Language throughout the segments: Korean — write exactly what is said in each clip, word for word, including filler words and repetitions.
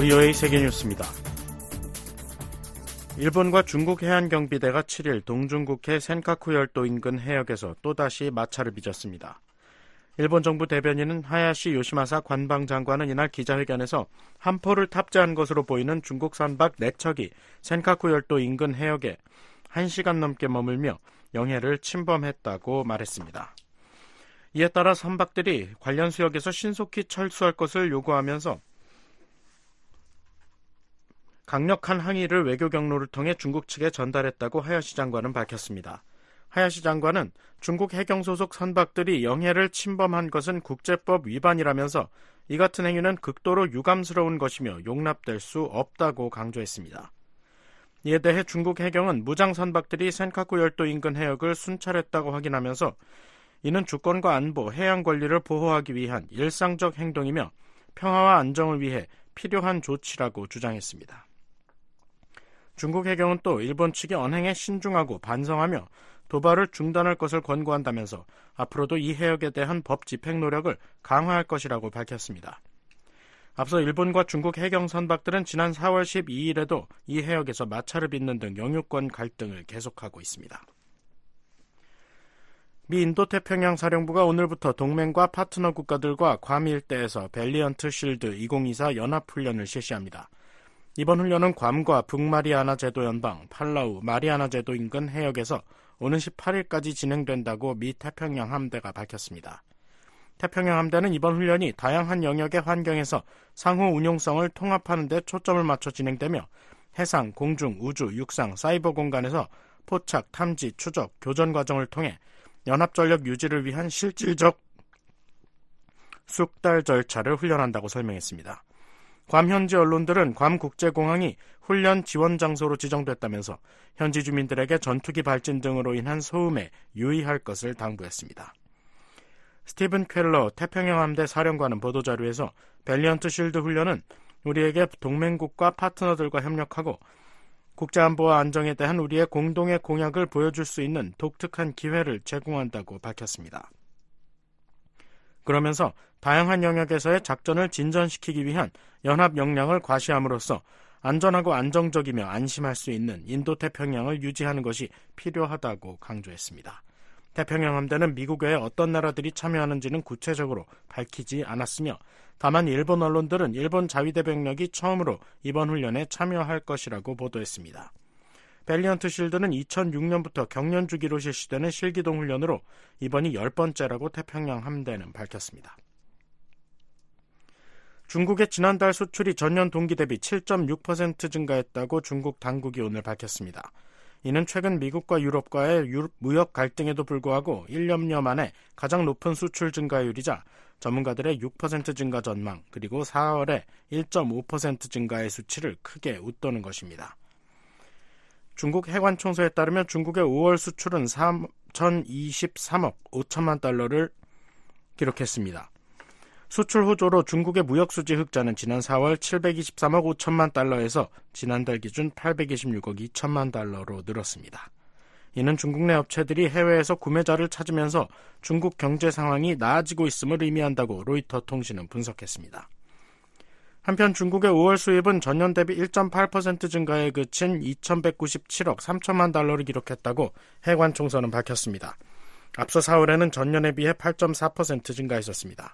브이오에이 세계뉴스입니다. 일본과 중국 해안경비대가 칠 일 동중국해 센카쿠 열도 인근 해역에서 또다시 마찰을 빚었습니다. 일본 정부 대변인은 하야시 요시마사 관방장관은 이날 기자회견에서 함포를 탑재한 것으로 보이는 중국 선박 네 척이 센카쿠 열도 인근 해역에 한 시간 넘게 머물며 영해를 침범했다고 말했습니다. 이에 따라 선박들이 관련 수역에서 신속히 철수할 것을 요구하면서 강력한 항의를 외교 경로를 통해 중국 측에 전달했다고 하야시 장관은 밝혔습니다. 하야시 장관은 중국 해경 소속 선박들이 영해를 침범한 것은 국제법 위반이라면서 이 같은 행위는 극도로 유감스러운 것이며 용납될 수 없다고 강조했습니다. 이에 대해 중국 해경은 무장 선박들이 센카쿠 열도 인근 해역을 순찰했다고 확인하면서 이는 주권과 안보, 해양 권리를 보호하기 위한 일상적 행동이며 평화와 안정을 위해 필요한 조치라고 주장했습니다. 중국 해경은 또 일본 측이 언행에 신중하고 반성하며 도발을 중단할 것을 권고한다면서 앞으로도 이 해역에 대한 법 집행 노력을 강화할 것이라고 밝혔습니다. 앞서 일본과 중국 해경 선박들은 지난 사월 십이일에도 이 해역에서 마찰을 빚는 등 영유권 갈등을 계속하고 있습니다. 미 인도태평양 사령부가 오늘부터 동맹과 파트너 국가들과 괌 일대에서 밸리언트 실드 이천이십사 연합훈련을 실시합니다. 이번 훈련은 괌과 북마리아나 제도 연방, 팔라우, 마리아나 제도 인근 해역에서 오는 십팔일까지 진행된다고 미 태평양 함대가 밝혔습니다. 태평양 함대는 이번 훈련이 다양한 영역의 환경에서 상호 운용성을 통합하는 데 초점을 맞춰 진행되며 해상, 공중, 우주, 육상, 사이버 공간에서 포착, 탐지, 추적, 교전 과정을 통해 연합전력 유지를 위한 실질적 숙달 절차를 훈련한다고 설명했습니다. 괌 현지 언론들은 괌 국제공항이 훈련 지원 장소로 지정됐다면서 현지 주민들에게 전투기 발진 등으로 인한 소음에 유의할 것을 당부했습니다. 스티븐 켈러 태평양 함대 사령관은 보도자료에서 밸리언트 실드 훈련은 우리에게 동맹국과 파트너들과 협력하고 국제안보와 안정에 대한 우리의 공동의 공약을 보여줄 수 있는 독특한 기회를 제공한다고 밝혔습니다. 그러면서 다양한 영역에서의 작전을 진전시키기 위한 연합 역량을 과시함으로써 안전하고 안정적이며 안심할 수 있는 인도태평양을 유지하는 것이 필요하다고 강조했습니다. 태평양 함대는 미국 외에 어떤 나라들이 참여하는지는 구체적으로 밝히지 않았으며 다만 일본 언론들은 일본 자위대병력이 처음으로 이번 훈련에 참여할 것이라고 보도했습니다. 밸리언트 실드는 이천육년부터 경년 주기로 실시되는 실기동 훈련으로 이번이 열 번째라고 태평양 함대는 밝혔습니다. 중국의 지난달 수출이 전년 동기 대비 칠 점 육 퍼센트 증가했다고 중국 당국이 오늘 밝혔습니다. 이는 최근 미국과 유럽과의 무역 갈등에도 불구하고 일 년여 만에 가장 높은 수출 증가율이자 전문가들의 육 퍼센트 증가 전망 그리고 사월에 일 점 오 퍼센트 증가의 수치를 크게 웃도는 것입니다. 중국 해관총소에 따르면 중국의 오월 수출은 삼천이십삼억 오천만 달러를 기록했습니다. 수출 호조로 중국의 무역수지 흑자는 지난 사월 칠백이십삼억 오천만 달러에서 지난달 기준 팔백이십육억 이천만 달러로 늘었습니다. 이는 중국 내 업체들이 해외에서 구매자를 찾으면서 중국 경제 상황이 나아지고 있음을 의미한다고 로이터 통신은 분석했습니다. 한편 중국의 오월 수입은 전년 대비 일 점 팔 퍼센트 증가에 그친 이천백구십칠억 삼천만 달러를 기록했다고 해관총서는 밝혔습니다. 앞서 사월에는 전년에 비해 팔 점 사 퍼센트 증가했었습니다.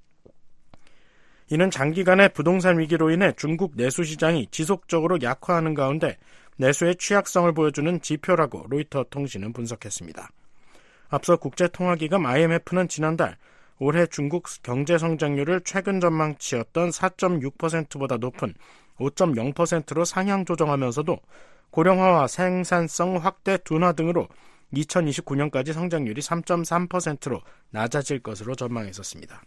이는 장기간의 부동산 위기로 인해 중국 내수 시장이 지속적으로 약화하는 가운데 내수의 취약성을 보여주는 지표라고 로이터 통신은 분석했습니다. 앞서 국제통화기금 아이엠에프는 지난달 올해 중국 경제 성장률을 최근 전망치였던 사 점 육 퍼센트보다 높은 오 점 영 퍼센트로 상향 조정하면서도 고령화와 생산성 확대 둔화 등으로 이천이십구년까지 성장률이 삼 점 삼 퍼센트로 낮아질 것으로 전망했었습니다.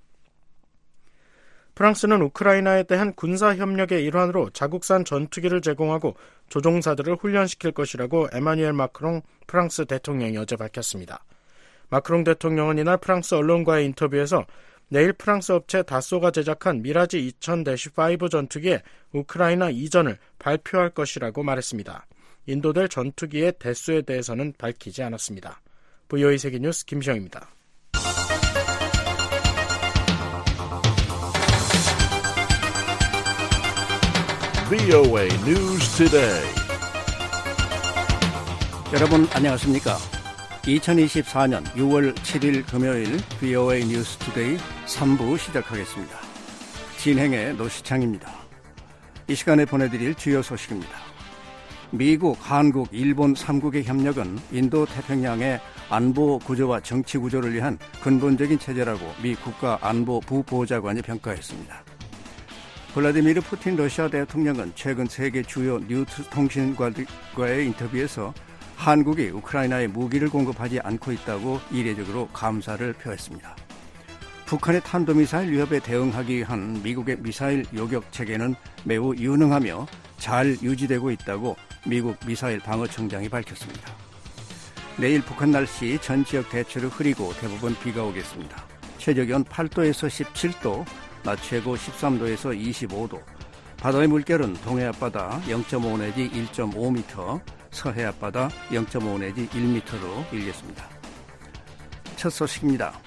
프랑스는 우크라이나에 대한 군사협력의 일환으로 자국산 전투기를 제공하고 조종사들을 훈련시킬 것이라고 에마뉘엘 마크롱 프랑스 대통령이 어제 밝혔습니다. 마크롱 대통령은 이날 프랑스 언론과의 인터뷰에서 내일 프랑스 업체 다소가 제작한 미라지 이천 오 전투기의 우크라이나 이전을 발표할 것이라고 말했습니다. 인도될 전투기의 대수에 대해서는 밝히지 않았습니다. 브이오에이 세계뉴스 김시영입니다. 브이오에이 News Today. 여러분 안녕하십니까? 이천이십사년 유월 칠일 금요일 브이오에이 뉴스 투데이 삼 부 시작하겠습니다. 진행의 노시창입니다. 이 시간에 보내드릴 주요 소식입니다. 미국, 한국, 일본 삼 국의 협력은 인도 태평양의 안보 구조와 정치 구조를 위한 근본적인 체제라고 미 국가안보부보좌관이 평가했습니다. 블라디미르 푸틴 러시아 대통령은 최근 세계 주요 뉴스 통신과의 인터뷰에서 한국이 우크라이나에 무기를 공급하지 않고 있다고 이례적으로 감사를 표했습니다. 북한의 탄도미사일 위협에 대응하기 위한 미국의 미사일 요격 체계는 매우 유능하며 잘 유지되고 있다고 미국 미사일 방어청장이 밝혔습니다. 내일 북한 날씨 전 지역 대체로 흐리고 대부분 비가 오겠습니다. 최저기온 팔 도에서 십칠 도, 낮 최고 십삼 도에서 이십오 도, 바다의 물결은 동해 앞바다 영 점 오 내지 일 점 오 미터, 서해 앞바다 영 점 오 내지 일 미터로 일겠습니다. 첫 소식입니다.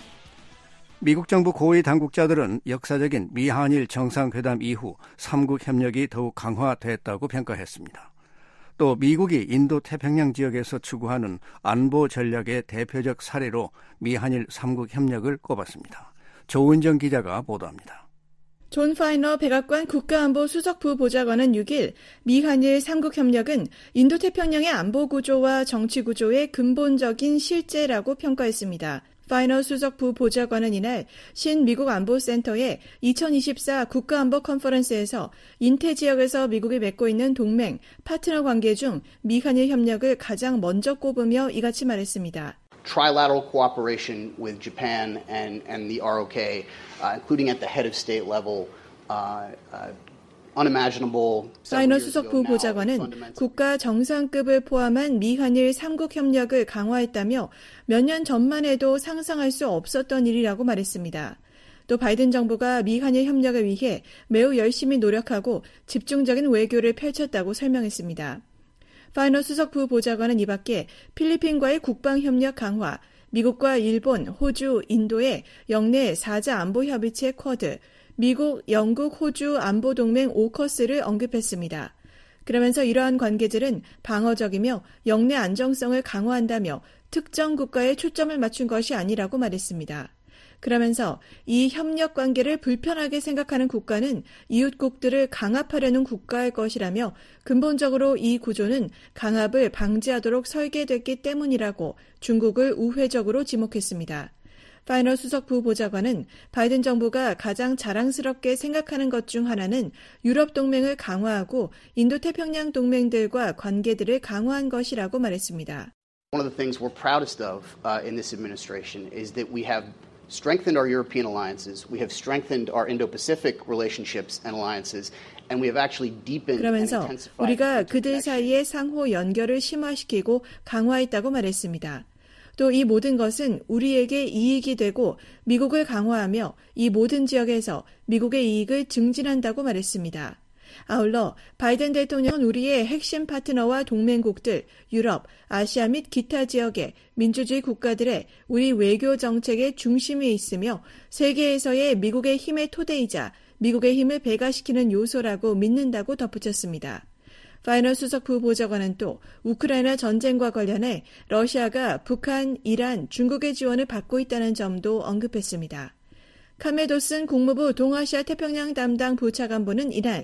미국 정부 고위 당국자들은 역사적인 미한일 정상회담 이후 삼 국 협력이 더욱 강화됐다고 평가했습니다. 또 미국이 인도 태평양 지역에서 추구하는 안보 전략의 대표적 사례로 미한일 삼 국 협력을 꼽았습니다. 조은정 기자가 보도합니다. 존 파이너 백악관 국가안보 수석부보좌관은 육일 미한일 삼 국 협력은 인도태평양의 안보구조와 정치구조의 근본적인 실제라고 평가했습니다. 파이너 수석부보좌관은 이날 신미국 안보센터의 이천이십사 국가안보 컨퍼런스에서 인태 지역에서 미국이 맺고 있는 동맹, 파트너 관계 중 미한일 협력을 가장 먼저 꼽으며 이같이 말했습니다. Trilateral cooperation with Japan and, and the 알 오 케이, uh, including at the head of state level, uh, uh, unimaginable. 파이너 수석부 보좌관은 국가 정상급을 포함한 미한일 삼 국 협력을 강화했다며 몇 년 전만 해도 상상할 수 없었던 일이라고 말했습니다. 또 바이든 정부가 미한일 협력을 위해 매우 열심히 노력하고 집중적인 외교를 펼쳤다고 설명했습니다. 파이너 수석부 보좌관은 이 밖에 필리핀과의 국방협력 강화, 미국과 일본, 호주, 인도의 영내 사자 안보협의체 쿼드, 미국, 영국, 호주 안보동맹 오커스를 언급했습니다. 그러면서 이러한 관계들은 방어적이며 영내 안정성을 강화한다며 특정 국가에 초점을 맞춘 것이 아니라고 말했습니다. 그러면서 이 협력 관계를 불편하게 생각하는 국가는 이웃국들을 강압하려는 국가일 것이라며 근본적으로 이 구조는 강압을 방지하도록 설계됐기 때문이라고 중국을 우회적으로 지목했습니다. 파이너 수석부 보좌관은 바이든 정부가 가장 자랑스럽게 생각하는 것 중 하나는 유럽 동맹을 강화하고 인도태평양 동맹들과 관계들을 강화한 것이라고 말했습니다. One of the things we're proudest of uh, in this administration is that we have strengthened our European alliances, we have strengthened our Indo-Pacific relationships and alliances, and we have actually deepened and 그러면서 intensified. 우리가 그들 사이의 상호 연결을 심화시키고 강화했다고 말했습니다. 또 이 모든 것은 우리에게 이익이 되고 미국을 강화하며 이 모든 지역에서 미국의 이익을 증진한다고 말했습니다. 아울러 바이든 대통령은 우리의 핵심 파트너와 동맹국들, 유럽, 아시아 및 기타 지역의 민주주의 국가들의 우리 외교 정책의 중심에 있으며 세계에서의 미국의 힘의 토대이자 미국의 힘을 배가시키는 요소라고 믿는다고 덧붙였습니다. 파이너 수석부 보좌관은 또 우크라이나 전쟁과 관련해 러시아가 북한, 이란, 중국의 지원을 받고 있다는 점도 언급했습니다. 카메도슨 국무부 동아시아 태평양 담당 부차관보는 이날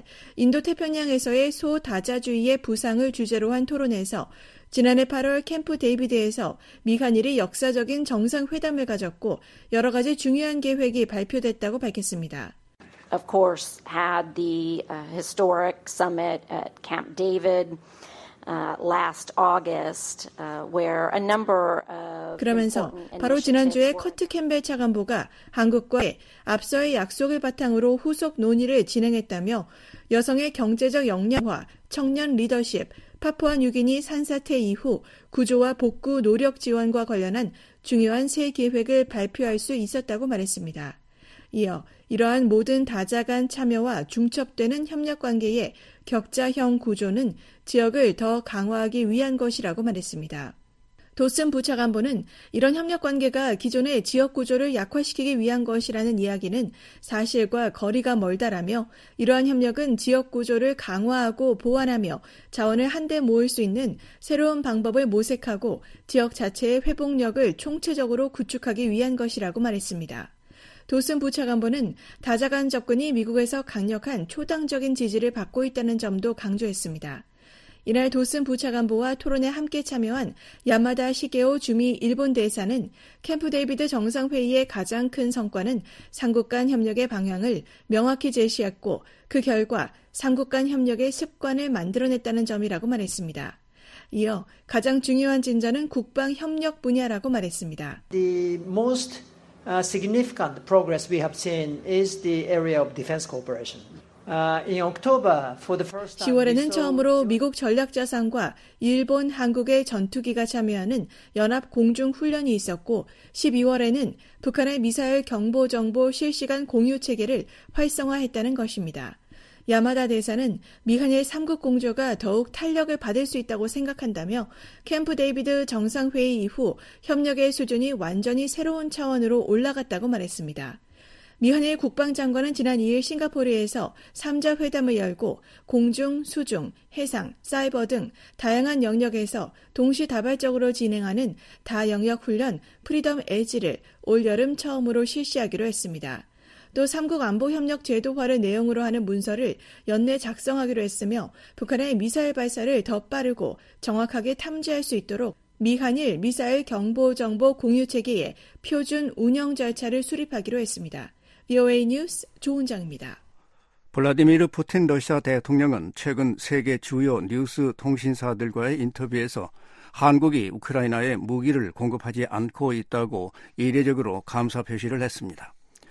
인도태평양에서의 소다자주의의 부상을 주제로 한 토론에서 지난해 팔월 캠프 데이비드에서 미한일이 역사적인 정상회담을 가졌고 여러 가지 중요한 계획이 발표됐다고 밝혔습니다. Of course, had the uh, historic summit at Camp David uh, last August, uh, where a number of 그러면서 바로 지난주에 커트 캠벨 차관보가 한국과의 앞서의 약속을 바탕으로 후속 논의를 진행했다며 여성의 경제적 역량화, 청년 리더십, 파푸아 뉴기니 산사태 이후 구조와 복구 노력 지원과 관련한 중요한 새 계획을 발표할 수 있었다고 말했습니다. 이어 이러한 모든 다자 간 참여와 중첩되는 협력관계의 격자형 구조는 지역을 더 강화하기 위한 것이라고 말했습니다. 도슨 부차관보는 이런 협력 관계가 기존의 지역 구조를 약화시키기 위한 것이라는 이야기는 사실과 거리가 멀다라며 이러한 협력은 지역 구조를 강화하고 보완하며 자원을 한데 모을 수 있는 새로운 방법을 모색하고 지역 자체의 회복력을 총체적으로 구축하기 위한 것이라고 말했습니다. 도슨 부차관보는 다자간 접근이 미국에서 강력한 초당적인 지지를 받고 있다는 점도 강조했습니다. 이날 도슨 부차관보와 토론에 함께 참여한 야마다 시게오 주미 일본 대사는 캠프 데이비드 정상회의의 가장 큰 성과는 삼국 간 협력의 방향을 명확히 제시했고 그 결과 삼국 간 협력의 습관을 만들어냈다는 점이라고 말했습니다. 이어 가장 중요한 진전은 국방 협력 분야라고 말했습니다. The most uh, significant progress we have seen is the area of defense cooperation. 시월에는 처음으로 미국 전략자산과 일본, 한국의 전투기가 참여하는 연합 공중훈련이 있었고 십이월에는 북한의 미사일 경보정보 실시간 공유 체계를 활성화했다는 것입니다. 야마다 대사는 미한일 삼국 공조가 더욱 탄력을 받을 수 있다고 생각한다며 캠프 데이비드 정상회의 이후 협력의 수준이 완전히 새로운 차원으로 올라갔다고 말했습니다. 미한일 국방장관은 지난 이일 싱가포르에서 삼자 회담을 열고 공중, 수중, 해상, 사이버 등 다양한 영역에서 동시다발적으로 진행하는 다영역 훈련 프리덤 에지를 올여름 처음으로 실시하기로 했습니다. 또 삼국 안보협력 제도화를 내용으로 하는 문서를 연내 작성하기로 했으며 북한의 미사일 발사를 더 빠르고 정확하게 탐지할 수 있도록 미한일 미사일 경보정보 공유체계의 표준 운영 절차를 수립하기로 했습니다. 브이오에이 뉴스 조은정입니다. 블라디미르 푸틴 러시아 대통령은 최근 세계 주요 뉴스 통신사들과의 인터뷰에서 한국이 우크라이나에 무기를 공급하지 않고 있다고 이례적으로 감사 표시를 했습니다.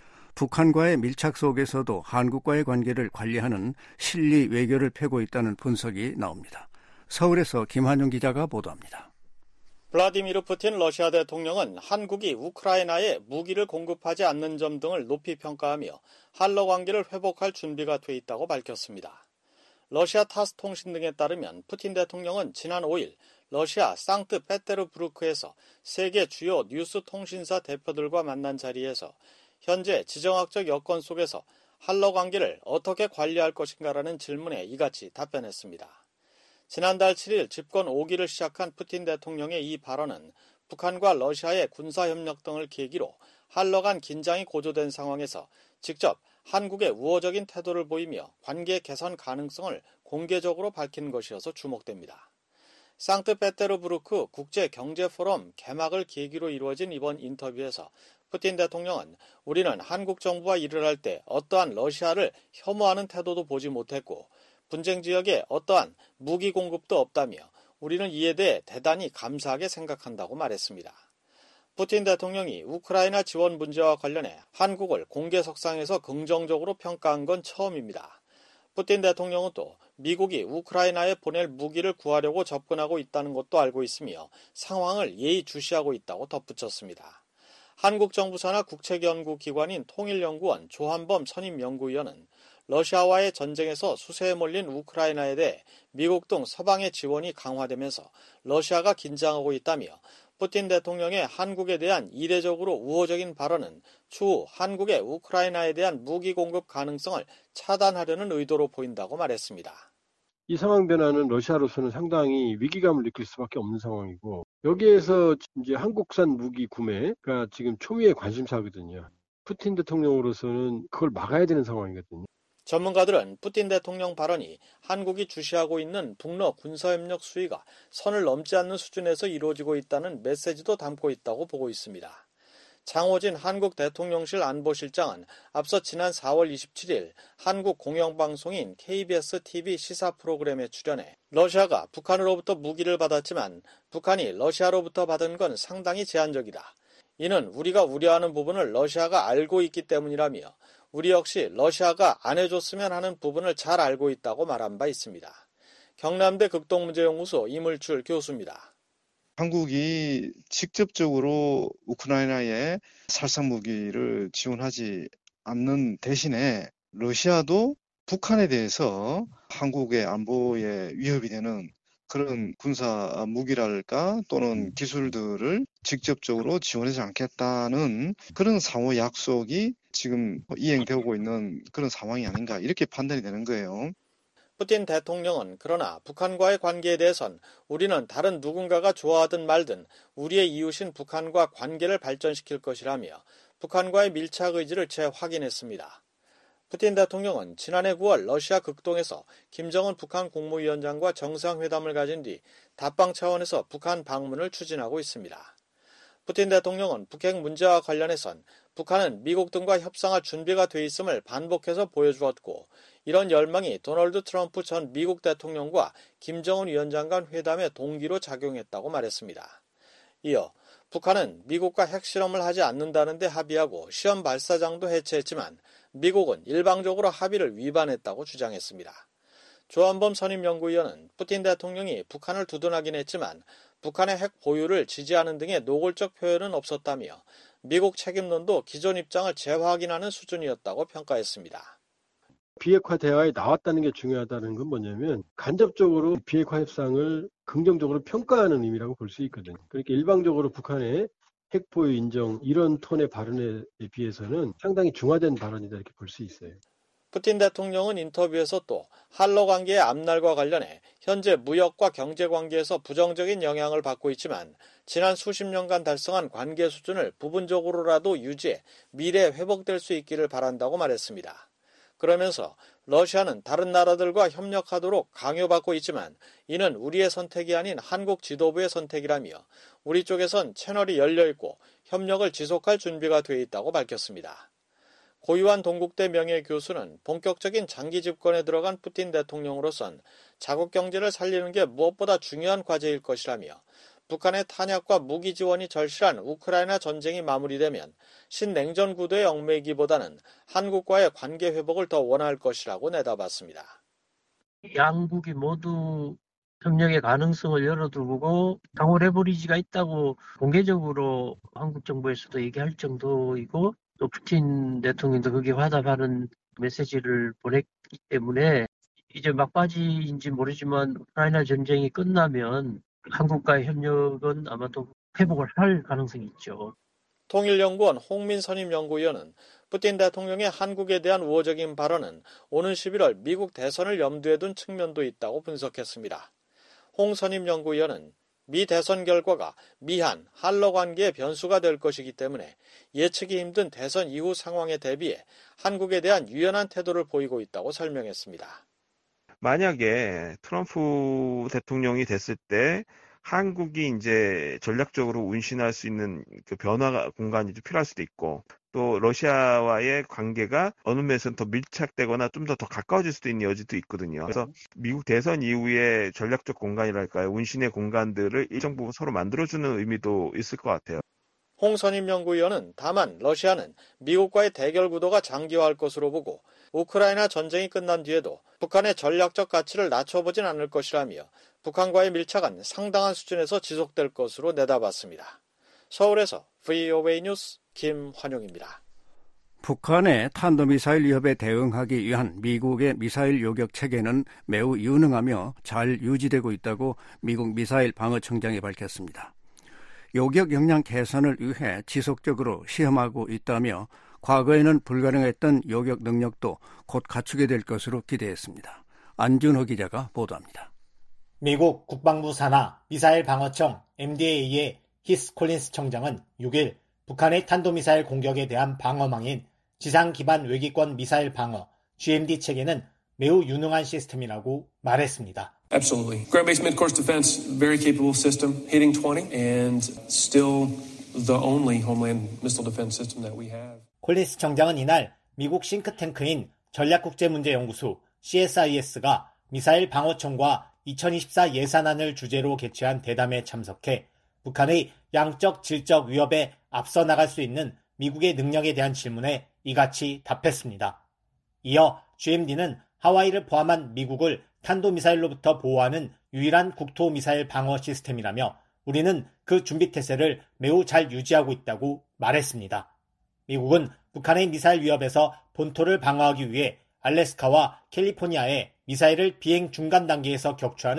북한과의 밀착 속에서도 한국과의 관계를 관리하는 실리 외교를 펴고 있다는 분석이 나옵니다. 서울에서 김한용 기자가 보도합니다. 블라디미르 푸틴 러시아 대통령은 한국이 우크라이나에 무기를 공급하지 않는 점 등을 높이 평가하며 한러 관계를 회복할 준비가 돼 있다고 밝혔습니다. 러시아 타스 통신 등에 따르면 푸틴 대통령은 지난 오일 러시아 상트페테르부르크에서 세계 주요 뉴스 통신사 대표들과 만난 자리에서 현재 지정학적 여건 속에서 한러 관계를 어떻게 관리할 것인가라는 질문에 이같이 답변했습니다. 지난달 칠일 집권 오 기를 시작한 푸틴 대통령의 이 발언은 북한과 러시아의 군사협력 등을 계기로 한러 간 긴장이 고조된 상황에서 직접 한국의 우호적인 태도를 보이며 관계 개선 가능성을 공개적으로 밝힌 것이어서 주목됩니다. 상트페테르부르크 국제경제포럼 개막을 계기로 이루어진 이번 인터뷰에서 푸틴 대통령은 우리는 한국 정부와 일을 할 때 어떠한 러시아를 혐오하는 태도도 보지 못했고 분쟁 지역에 어떠한 무기 공급도 없다며 우리는 이에 대해 대단히 감사하게 생각한다고 말했습니다. 푸틴 대통령이 우크라이나 지원 문제와 관련해 한국을 공개석상에서 긍정적으로 평가한 건 처음입니다. 푸틴 대통령은 또 미국이 우크라이나에 보낼 무기를 구하려고 접근하고 있다는 것도 알고 있으며 상황을 예의주시하고 있다고 덧붙였습니다. 한국 정부 산하 국책연구기관인 통일연구원 조한범 선임연구위원은 러시아와의 전쟁에서 수세에 몰린 우크라이나에 대해 미국 등 서방의 지원이 강화되면서 러시아가 긴장하고 있다며 푸틴 대통령의 한국에 대한 이례적으로 우호적인 발언은 추후 한국의 우크라이나에 대한 무기 공급 가능성을 차단하려는 의도로 보인다고 말했습니다. 이 상황 변화는 러시아로서는 상당히 위기감을 느낄 수밖에 없는 상황이고 여기에서 이제 한국산 무기 구매가 지금 초유의 관심사거든요. 푸틴 대통령으로서는 그걸 막아야 되는 상황이거든요. 전문가들은 푸틴 대통령 발언이 한국이 주시하고 있는 북러 군사협력 수위가 선을 넘지 않는 수준에서 이루어지고 있다는 메시지도 담고 있다고 보고 있습니다. 장호진 한국 대통령실 안보실장은 앞서 지난 사월 이십칠일 한국 공영방송인 케이비에스 티비 시사 프로그램에 출연해 러시아가 북한으로부터 무기를 받았지만 북한이 러시아로부터 받은 건 상당히 제한적이다. 이는 우리가 우려하는 부분을 러시아가 알고 있기 때문이라며 우리 역시 러시아가 안 해줬으면 하는 부분을 잘 알고 있다고 말한 바 있습니다. 경남대 극동문제연구소 이물출 교수입니다. 한국이 직접적으로 우크라이나에 살상 무기를 지원하지 않는 대신에 러시아도 북한에 대해서 한국의 안보에 위협이 되는 그런 군사 무기랄까 또는 기술들을 직접적으로 지원하지 않겠다는 그런 상호 약속이 지금 이행되고 있는 그런 상황이 아닌가 이렇게 판단이 되는 거예요. 푸틴 대통령은 그러나 북한과의 관계에 대해선 우리는 다른 누군가가 좋아하든 말든 우리의 이웃인 북한과 관계를 발전시킬 것이라며 북한과의 밀착 의지를 재확인했습니다. 푸틴 대통령은 지난해 구월 러시아 극동에서 김정은 북한 국무위원장과 정상회담을 가진 뒤 답방 차원에서 북한 방문을 추진하고 있습니다. 푸틴 대통령은 북핵 문제와 관련해선 북한은 미국 등과 협상할 준비가 돼 있음을 반복해서 보여주었고 이런 열망이 도널드 트럼프 전 미국 대통령과 김정은 위원장 간 회담의 동기로 작용했다고 말했습니다. 이어 북한은 미국과 핵실험을 하지 않는다는 데 합의하고 시험 발사장도 해체했지만 미국은 일방적으로 합의를 위반했다고 주장했습니다. 조한범 선임연구위원은 푸틴 대통령이 북한을 두둔하긴 했지만 북한의 핵 보유를 지지하는 등의 노골적 표현은 없었다며 미국 책임론도 기존 입장을 재확인하는 수준이었다고 평가했습니다. 비핵화 대화에 나왔다는 게 중요하다는 건 뭐냐면 간접적으로 비핵화 협상을 긍정적으로 평가하는 의미라고 볼 수 있거든요. 그러니까 일방적으로 북한의 핵보유 인정 이런 톤의 발언에 비해서는 상당히 중화된 발언이다 이렇게 볼 수 있어요. 푸틴 대통령은 인터뷰에서 또 한러 관계의 앞날과 관련해 현재 무역과 경제 관계에서 부정적인 영향을 받고 있지만 지난 수십 년간 달성한 관계 수준을 부분적으로라도 유지해 미래에 회복될 수 있기를 바란다고 말했습니다. 그러면서 러시아는 다른 나라들과 협력하도록 강요받고 있지만 이는 우리의 선택이 아닌 한국 지도부의 선택이라며 우리 쪽에선 채널이 열려있고 협력을 지속할 준비가 돼 있다고 밝혔습니다. 고유한 동국대 명예교수는 본격적인 장기 집권에 들어간 푸틴 대통령으로선 자국 경제를 살리는 게 무엇보다 중요한 과제일 것이라며 북한의 탄약과 무기 지원이 절실한 우크라이나 전쟁이 마무리되면 신냉전 구도에 얽매이기보다는 한국과의 관계 회복을 더 원할 것이라고 내다봤습니다. 양국이 모두 협력의 가능성을 열어두고 당호 레버리지가 있다고 공개적으로 한국 정부에서도 얘기할 정도이고 또 푸틴 대통령도 그게 화답하는 메시지를 보냈기 때문에 이제 막바지인지 모르지만 우크라이나 전쟁이 끝나면 한국과의 협력은 아마도 회복을 할 가능성이 있죠. 통일연구원 홍민 선임연구위원은 푸틴 대통령의 한국에 대한 우호적인 발언은 오는 십일월 미국 대선을 염두에 둔 측면도 있다고 분석했습니다. 홍 선임연구위원은 미 대선 결과가 미한, 한러 관계의 변수가 될 것이기 때문에 예측이 힘든 대선 이후 상황에 대비해 한국에 대한 유연한 태도를 보이고 있다고 설명했습니다. 만약에 트럼프 대통령이 됐을 때 한국이 이제 전략적으로 운신할 수 있는 그 변화 공간이 좀 필요할 수도 있고 또 러시아와의 관계가 어느 면에서는 더 밀착되거나 좀 더 더 가까워질 수도 있는 여지도 있거든요. 그래서 미국 대선 이후에 전략적 공간이랄까요, 운신의 공간들을 일정 부분 서로 만들어주는 의미도 있을 것 같아요. 홍 선임연구위원은 다만 러시아는 미국과의 대결 구도가 장기화할 것으로 보고 우크라이나 전쟁이 끝난 뒤에도 북한의 전략적 가치를 낮춰보진 않을 것이라며 북한과의 밀착은 상당한 수준에서 지속될 것으로 내다봤습니다. 서울에서 브이오에이 뉴스 김환용입니다. 북한의 탄도미사일 위협에 대응하기 위한 미국의 미사일 요격 체계는 매우 유능하며 잘 유지되고 있다고 미국 미사일 방어청장이 밝혔습니다. 요격 역량 개선을 위해 지속적으로 시험하고 있다며 과거에는 불가능했던 요격 능력도 곧 갖추게 될 것으로 기대했습니다. 안준호 기자가 보도합니다. 미국 국방부 산하 미사일 방어청 엠디에이의 히스 콜린스 청장은 육 일 북한의 탄도미사일 공격에 대한 방어망인 지상 기반 외기권 미사일 방어 지엠디 체계는 매우 유능한 시스템이라고 말했습니다. Absolutely. Ground-based mid-course defense, very capable system, hitting twenty, and still the only homeland missile defense system that we have. 콜린스 청장은 이날 미국 싱크탱크인 전략국제문제연구소 씨에스아이에스가 미사일 방어청과 이천이십사 예산안을 주제로 개최한 대담에 참석해 북한의 양적 질적 위협에 앞서 나갈 수 있는 미국의 능력에 대한 질문에 이같이 답했습니다. 이어 지엠디는 하와이를 포함한 미국을 탄도미사일로부터 보호하는 유일한 국토미사일 방어 시스템이라며 우리는 그 준비태세를 매우 잘 유지하고 있다고 말했습니다. 미국은 북한의 미사일 위협에서 본토를 방어하기 위해 알래스카와 캘리포니아에 미사일을 비행 중간 단계에서 격추하는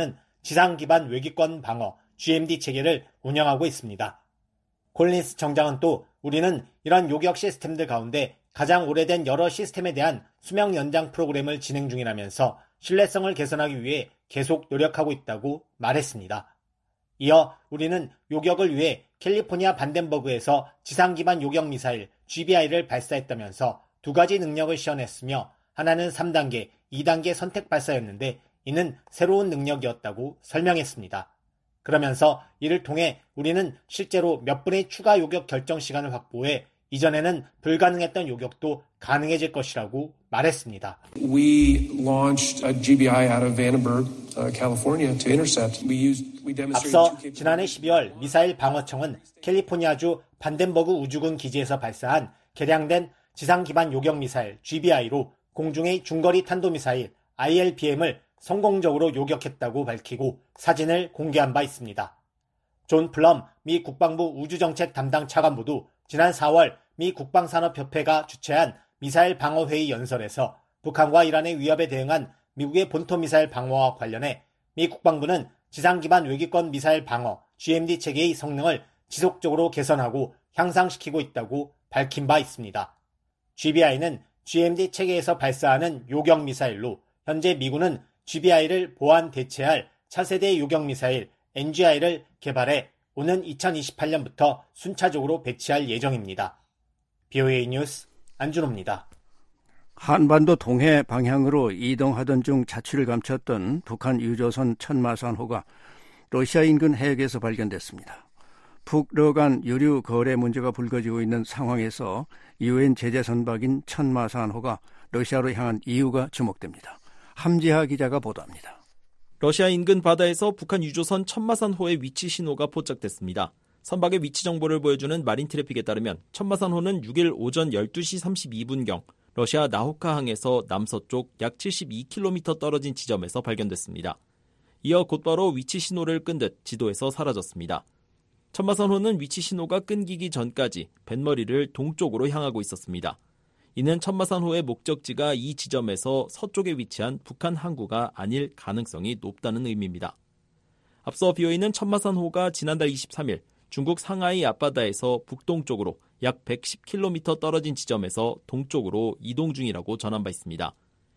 지상 기반 외기권 방어 지엠디 체계를 운영하고 있습니다. 콜린스 정장은 또 우리는 이런 요격 시스템들 가운데 가장 오래된 여러 시스템에 대한 수명 연장 프로그램을 진행 중이라면서 신뢰성을 개선하기 위해 계속 노력하고 있다고 말했습니다. 이어 우리는 요격을 위해 캘리포니아 반덴버그에서 지상 기반 요격 미사일 지비아이를 발사했다면서 두 가지 능력을 시연했으며 하나는 삼 단계, 이 단계 선택 발사였는데 이는 새로운 능력이었다고 설명했습니다. 그러면서 이를 통해 우리는 실제로 몇 분의 추가 요격 결정 시간을 확보해 이전에는 불가능했던 요격도 가능해질 것이라고 말했습니다. We launched a 지비아이 out of Vandenberg, uh, California to intercept. We used, we demonstrated 앞서 지난해 십이월 미사일 방어청은 캘리포니아주 반덴버그 우주군 기지에서 발사한 개량된 지상 기반 요격 미사일 지비아이로 공중의 중거리 탄도미사일 아이엘비엠을 성공적으로 요격했다고 밝히고 사진을 공개한 바 있습니다. 존 플럼 미 국방부 우주정책 담당 차관보도 지난 사월 미 국방산업협회가 주최한 미사일 방어회의 연설에서 북한과 이란의 위협에 대응한 미국의 본토미사일 방어와 관련해 미 국방부는 지상 기반 외기권 미사일 방어 지엠디 체계의 성능을 지속적으로 개선하고 향상시키고 있다고 밝힌 바 있습니다. 지비아이는 지엠디 체계에서 발사하는 요격 미사일로 현재 미군은 지비아이를 보완 대체할 차세대 요격 미사일 엔지아이를 개발해 오는 이천이십팔 년부터 순차적으로 배치할 예정입니다. 비오에이 뉴스 안준호입니다. 한반도 동해 방향으로 이동하던 중 자취를 감췄던 북한 유조선 천마산호가 러시아 인근 해역에서 발견됐습니다. 북러 간 유류 거래 문제가 불거지고 있는 상황에서 유엔 제재 선박인 천마산호가 러시아로 향한 이유가 주목됩니다. 함지하 기자가 보도합니다. 러시아 인근 바다에서 북한 유조선 천마산호의 위치 신호가 포착됐습니다. 선박의 위치 정보를 보여주는 마린 트래픽에 따르면 천마산호는 육 일 오전 열두 시 삼십이 분경 러시아 나호카항에서 남서쪽 약 칠십이 킬로미터 떨어진 지점에서 발견됐습니다. 이어 곧바로 위치 신호를 끈 듯 지도에서 사라졌습니다. 천마산호는 위치 신호가 끊기기 전까지 뱃머리를 동쪽으로 향하고 있었습니다. 이는 천마산호의 목적지가 이 지점에서 서쪽에 위치한 북한 항구가 아닐 가능성이 높다는 의미입니다. 앞서 비오이는 천마산호가 지난달 이십삼 일 중국 상하이 앞바다에서 북동쪽으로 약 백십 킬로미터 떨어진 지점에서 동쪽으로 이동 중이라고 전한 바 있습니다.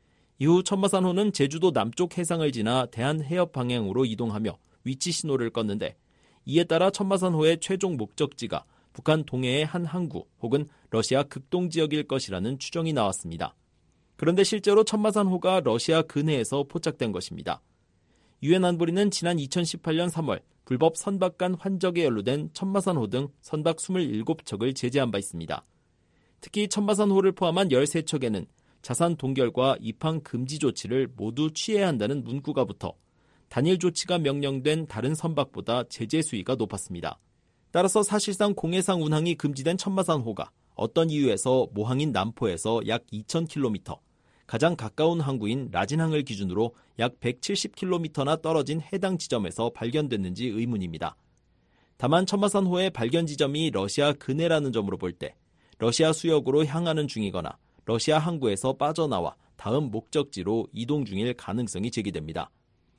이후 천마산호는 제주도 남쪽 해상을 지나 대한해협 방향으로 이동하며 위치 신호를 껐는데 이에 따라 천마산호의 최종 목적지가 북한 동해의 한 항구 혹은 러시아 극동 지역일 것이라는 추정이 나왔습니다. 그런데 실제로 천마산호가 러시아 근해에서 포착된 것입니다. 유엔 안보리는 지난 이천십팔 년 삼월 불법 선박 간 환적에 연루된 천마산호 등 선박 이십칠 척을 제재한 바 있습니다. 특히 천마산호를 포함한 열세 척에는 자산 동결과 입항 금지 조치를 모두 취해야 한다는 문구가 붙어 단일 조치가 명령된 다른 선박보다 제재 수위가 높았습니다. 따라서 사실상 공해상 운항이 금지된 천마산호가 어떤 이유에서 모항인 남포에서 약 이천 킬로미터, 가장 가까운 항구인 라진항을 기준으로 약 백칠십 킬로미터나 떨어진 해당 지점에서 발견됐는지 의문입니다. 다만 천마산호의 발견 지점이 러시아 근해라는 점으로 볼 때 러시아 수역으로 향하는 중이거나 러시아 항구에서 빠져나와 다음 목적지로 이동 중일 가능성이 제기됩니다.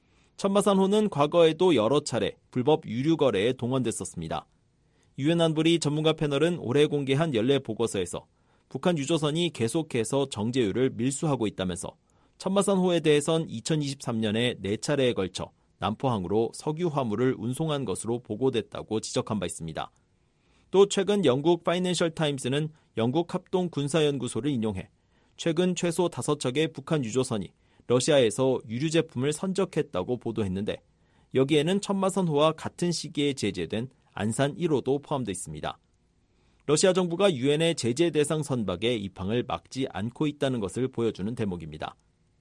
천마산호는 과거에도 여러 차례 불법 유류 거래에 동원됐었습니다. 유엔 안보리 전문가 패널은 올해 공개한 연례 보고서에서 북한 유조선이 계속해서 정제유를 밀수하고 있다면서 천마산호에 대해선 이천이십삼 년에 네 차례에 걸쳐 남포항으로 석유 화물을 운송한 것으로 보고됐다고 지적한 바 있습니다. 또 최근 영국 파이낸셜 타임스는 영국 합동 군사연구소를 인용해 최근 최소 다섯 척의 북한 유조선이 러시아에서 유류 제품을 선적했다고 보도했는데 여기에는 천마산호와 같은 시기에 제재된 안산 일 호도 포함되어 있습니다. 러시아 정부가 유엔의 제재 대상 선박의 입항을 막지 않고 있다는 것을 보여주는 대목입니다.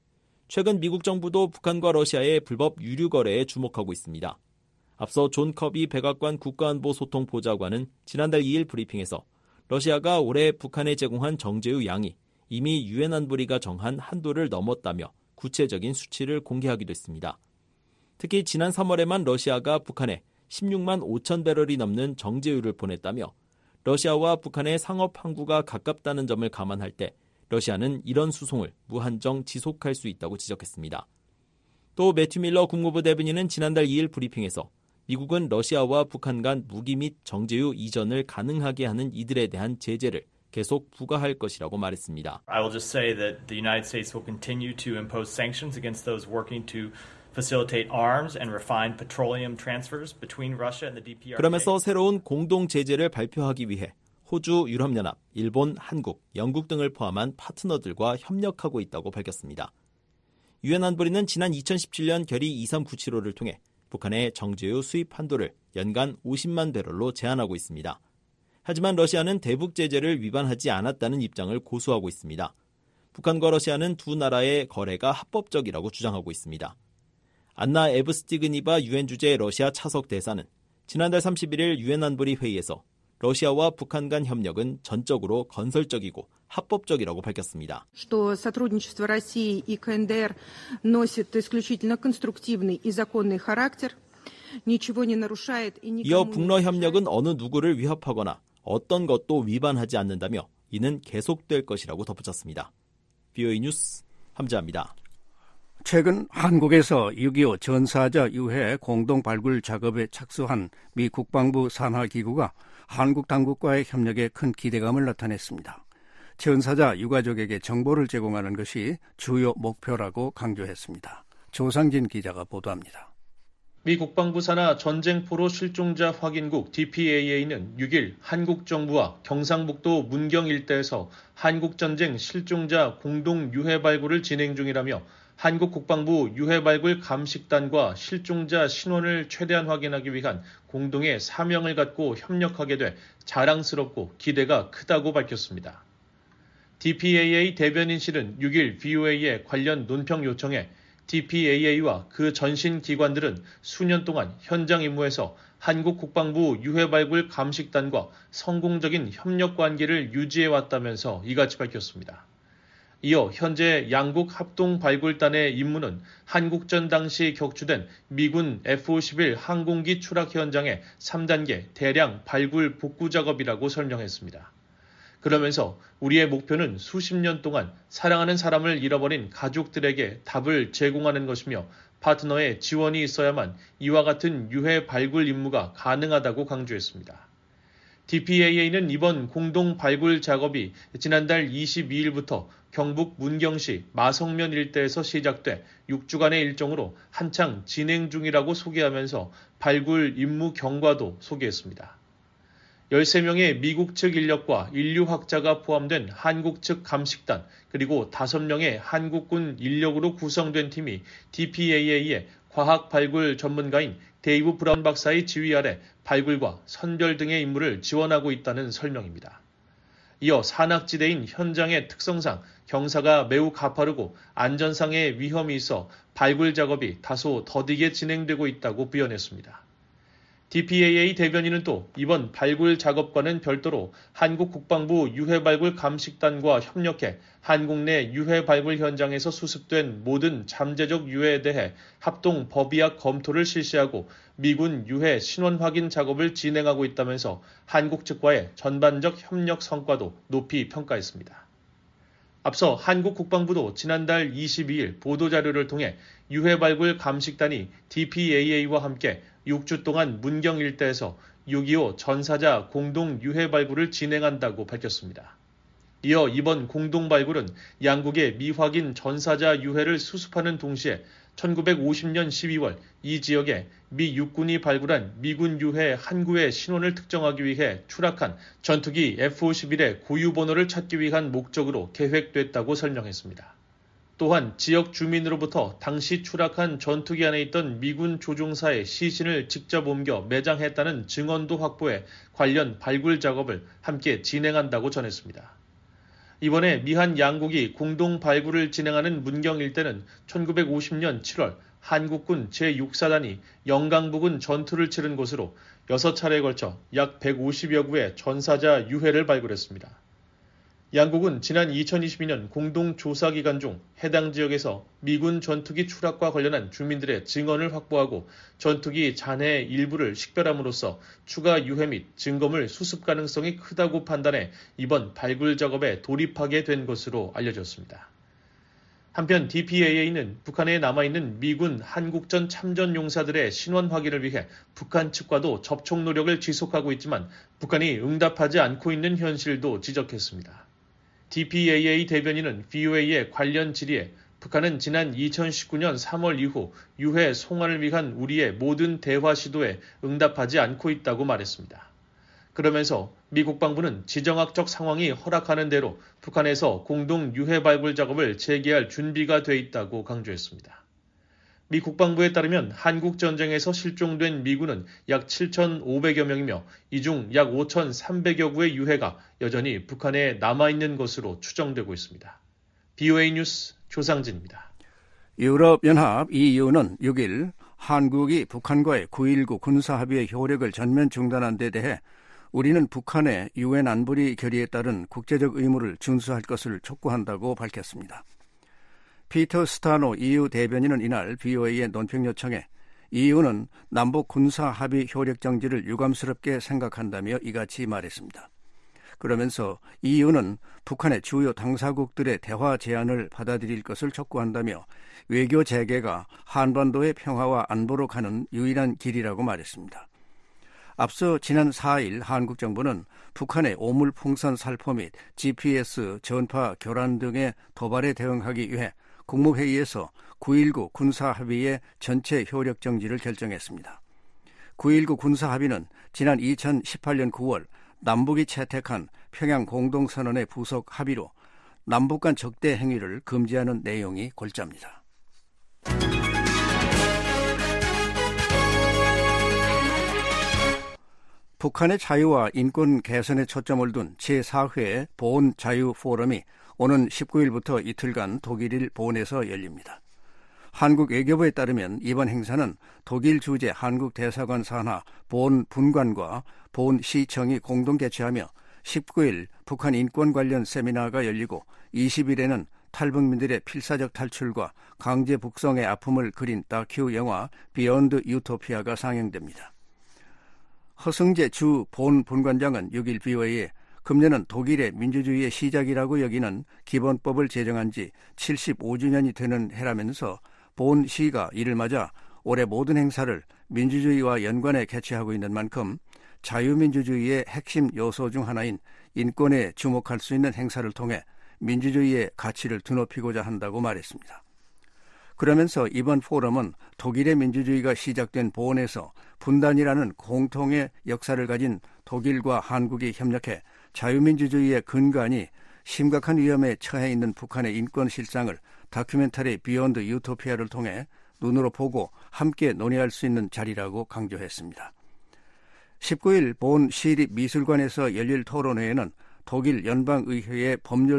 최근 미국 정부도 북한과 러시아의 불법 유류 거래에 주목하고 있습니다. 앞서 존 커비 백악관 국가안보소통보좌관은 지난달 이 일 브리핑에서 러시아가 올해 북한에 제공한 정제유 양이 이미 유엔 안보리가 정한 한도를 넘었다며 구체적인 수치를 공개하기도 했습니다. 특히 지난 삼월에만 러시아가 북한에 십육만 오천 배럴이 넘는 정제유를 보냈다며 러시아와 북한의 상업 항구가 가깝다는 점을 감안할 때 러시아는 이런 수송을 무한정 지속할 수 있다고 지적했습니다. 또 매튜 밀러 국무부 대변인은 지난달 이 일 브리핑에서 미국은 러시아와 북한 간 무기 및 정제유 이전을 가능하게 하는 이들에 대한 제재를 계속 부과할 것이라고 말했습니다. I will just say that the United States will continue to impose sanctions against those working to facilitate arms and refined petroleum transfers between Russia and the 디피아르케이. 그러면서 새로운 공동 제재를 발표하기 위해 호주, 유럽연합, 일본, 한국, 영국 등을 포함한 파트너들과 협력하고 있다고 밝혔습니다. 유엔 안보리는 지난 이천십칠 년 결의 이삼구칠오를 통해 북한의 정제유 수입 한도를 연간 오십만 배럴로 제한하고 있습니다. 하지만 러시아는 대북 제재를 위반하지 않았다는 입장을 고수하고 있습니다. 북한과 러시아는 두 나라의 거래가 합법적이라고 주장하고 있습니다. 안나 에브스티그니바 유엔 주재 러시아 차석 대사는 지난달 삼십일 일 유엔 안보리 회의에서 러시아와 북한 간 협력은 전적으로 건설적이고 합법적이라고 밝혔습니다. что сотрудничество России и КНДР носит исключительно конструктивный и законный характер, ничего не нарушает и никому. 이어 북러 협력은 어느 누구를 위협하거나 어떤 것도 위반하지 않는다며 이는 계속될 것이라고 덧붙였습니다. 비오이 뉴스 함재합니다. 최근 한국에서 육이오 전사자 유해 공동 발굴 작업에 착수한 미 국방부 산하기구가 한국 당국과의 협력에 큰 기대감을 나타냈습니다. 전사자 유가족에게 정보를 제공하는 것이 주요 목표라고 강조했습니다. 조상진 기자가 보도합니다. 미 국방부 산하 전쟁포로 실종자 확인국 디피에이에이는 육 일 한국 정부와 경상북도 문경 일대에서 한국전쟁 실종자 공동 유해 발굴을 진행 중이라며 한국 국방부 유해 발굴 감식단과 실종자 신원을 최대한 확인하기 위한 공동의 사명을 갖고 협력하게 돼 자랑스럽고 기대가 크다고 밝혔습니다. 디피에이에이 대변인실은 육 일 비오에이에 관련 논평 요청에 디피에이에이와 그 전신 기관들은 수년 동안 현장 임무에서 한국 국방부 유해 발굴 감식단과 성공적인 협력 관계를 유지해왔다면서 이같이 밝혔습니다. 이어 현재 양국 합동 발굴단의 임무는 한국전 당시 격추된 미군 에프 오십일 항공기 추락 현장의 삼 단계 대량 발굴 복구 작업이라고 설명했습니다. 그러면서 우리의 목표는 수십 년 동안 사랑하는 사람을 잃어버린 가족들에게 답을 제공하는 것이며 파트너의 지원이 있어야만 이와 같은 유해 발굴 임무가 가능하다고 강조했습니다. 디피에이에이는 이번 공동 발굴 작업이 지난달 이십이 일부터 경북 문경시 마성면 일대에서 시작돼 육 주간의 일정으로 한창 진행 중이라고 소개하면서 발굴 임무 경과도 소개했습니다. 열세 명의 미국 측 인력과 인류학자가 포함된 한국 측 감식단 그리고 다섯 명의 한국군 인력으로 구성된 팀이 디피에이에이의 과학 발굴 전문가인 데이브 브라운 박사의 지휘 아래 발굴과 선별 등의 임무를 지원하고 있다는 설명입니다. 이어 산악지대인 현장의 특성상 경사가 매우 가파르고 안전상의 위험이 있어 발굴 작업이 다소 더디게 진행되고 있다고 부연했습니다. 디피에이에이 대변인은 또 이번 발굴 작업과는 별도로 한국 국방부 유해 발굴 감식단과 협력해 한국 내 유해 발굴 현장에서 수습된 모든 잠재적 유해에 대해 합동 법의학 검토를 실시하고 미군 유해 신원 확인 작업을 진행하고 있다면서 한국 측과의 전반적 협력 성과도 높이 평가했습니다. 앞서 한국 국방부도 지난달 이십이 일 보도자료를 통해 유해 발굴 감식단이 디피에이에이와 함께 육 주 동안 문경 일대에서 육이오 전사자 공동 유해 발굴을 진행한다고 밝혔습니다. 이어 이번 공동 발굴은 양국의 미확인 전사자 유해를 수습하는 동시에 천구백오십 년 십이 월 이 지역에 미 육군이 발굴한 미군 유해 한 구의 신원을 특정하기 위해 추락한 전투기 에프 오십일의 고유 번호를 찾기 위한 목적으로 계획됐다고 설명했습니다. 또한 지역 주민으로부터 당시 추락한 전투기 안에 있던 미군 조종사의 시신을 직접 옮겨 매장했다는 증언도 확보해 관련 발굴 작업을 함께 진행한다고 전했습니다. 이번에 미한 양국이 공동 발굴을 진행하는 문경 일대는 천구백오십 년 칠월 한국군 제육 사단이 영강 부근 전투를 치른 곳으로 여섯 차례에 걸쳐 약 백오십여 구의 전사자 유해를 발굴했습니다. 양국은 지난 이천이십이 년 공동 조사 기간 중 해당 지역에서 미군 전투기 추락과 관련한 주민들의 증언을 확보하고 전투기 잔해 일부를 식별함으로써 추가 유해 및 증거물 수습 가능성이 크다고 판단해 이번 발굴 작업에 돌입하게 된 것으로 알려졌습니다. 한편 디피에이에이는 북한에 남아있는 미군 한국전 참전 용사들의 신원 확인을 위해 북한 측과도 접촉 노력을 지속하고 있지만 북한이 응답하지 않고 있는 현실도 지적했습니다. 디피에이에이 대변인은 브이오에이의 관련 질의에 북한은 지난 이천십구 년 삼월 이후 유해 송환을 위한 우리의 모든 대화 시도에 응답하지 않고 있다고 말했습니다. 그러면서 미 국방부는 지정학적 상황이 허락하는 대로 북한에서 공동 유해 발굴 작업을 재개할 준비가 돼 있다고 강조했습니다. 미 국방부에 따르면 한국 전쟁에서 실종된 미군은 약 칠천오백여 명이며 이 중 약 오천삼백여 구의 유해가 여전히 북한에 남아있는 것으로 추정되고 있습니다. 브이오에이 뉴스 조상진입니다. 유럽연합 이유는 육 일 한국이 북한과의 구일구 군사합의의 효력을 전면 중단한 데 대해 우리는 북한의 유엔 안보리 결의에 따른 국제적 의무를 준수할 것을 촉구한다고 밝혔습니다. 피터 스타노 이유 대변인은 이날 브이오에이의 논평 요청에 이유는 남북 군사합의 효력 정지를 유감스럽게 생각한다며 이같이 말했습니다. 그러면서 이유는 북한의 주요 당사국들의 대화 제안을 받아들일 것을 촉구한다며 외교 재개가 한반도의 평화와 안보로 가는 유일한 길이라고 말했습니다. 앞서 지난 사 일 한국 정부는 북한의 오물풍선 살포 및 지피에스 전파 교란 등의 도발에 대응하기 위해 국무회의에서 구일구 군사합의의 전체 효력 정지를 결정했습니다. 구일구 군사합의는 지난 이천십팔 년 구월 남북이 채택한 평양 공동선언의 부속 합의로 남북 간 적대 행위를 금지하는 내용이 골자입니다. 북한의 자유와 인권 개선에 초점을 둔 제사 회 보온 자유 포럼이 오는 십구 일부터 이틀간 독일 본에서 열립니다. 한국 외교부에 따르면 이번 행사는 독일 주재 한국 대사관 산하 보온 분관과 보온 시청이 공동 개최하며 십구 일 북한 인권 관련 세미나가 열리고 이십 일에는 탈북민들의 필사적 탈출과 강제 북송의 아픔을 그린 다큐 영화 비욘드 유토피아가 상영됩니다. 허승재 주 보온 분관장은 육 일 브이오에이에 금년은 독일의 민주주의의 시작이라고 여기는 기본법을 제정한 지 칠십오 주년이 되는 해라면서 보온 시가 이를 맞아 올해 모든 행사를 민주주의와 연관해 개최하고 있는 만큼 자유민주주의의 핵심 요소 중 하나인 인권에 주목할 수 있는 행사를 통해 민주주의의 가치를 드높이고자 한다고 말했습니다. 그러면서 이번 포럼은 독일의 민주주의가 시작된 보온에서 분단이라는 공통의 역사를 가진 독일과 한국이 협력해 자유민주주의의 근간이 심각한 위험에 처해 있는 북한의 인권 실상을 다큐멘터리 비욘드 유토피아를 통해 눈으로 보고 함께 논의할 수 있는 자리라고 강조했습니다. 십구 일 보온 시립미술관에서 열릴 토론회에는 독일 연방의회의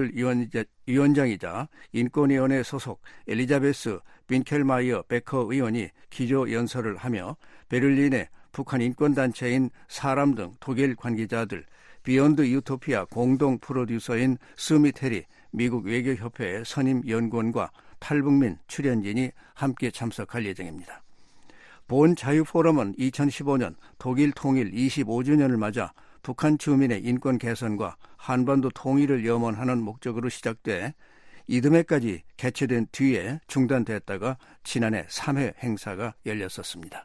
법률위원장이자 인권위원회 소속 엘리자베스 빈켈마이어 베커 의원이 기조 연설을 하며 베를린의 북한 인권단체인 사람 등 독일 관계자들, 비욘드 유토피아 공동 프로듀서인 스미테리 미국 외교협회의 선임 연구원과 탈북민 출연진이 함께 참석할 예정입니다. 보온 자유포럼은 이천십오 년 독일 통일 이십오 주년을 맞아 북한 주민의 인권 개선과 한반도 통일을 염원하는 목적으로 시작돼 이듬해까지 개최된 뒤에 중단됐다가 지난해 삼 회 행사가 열렸었습니다.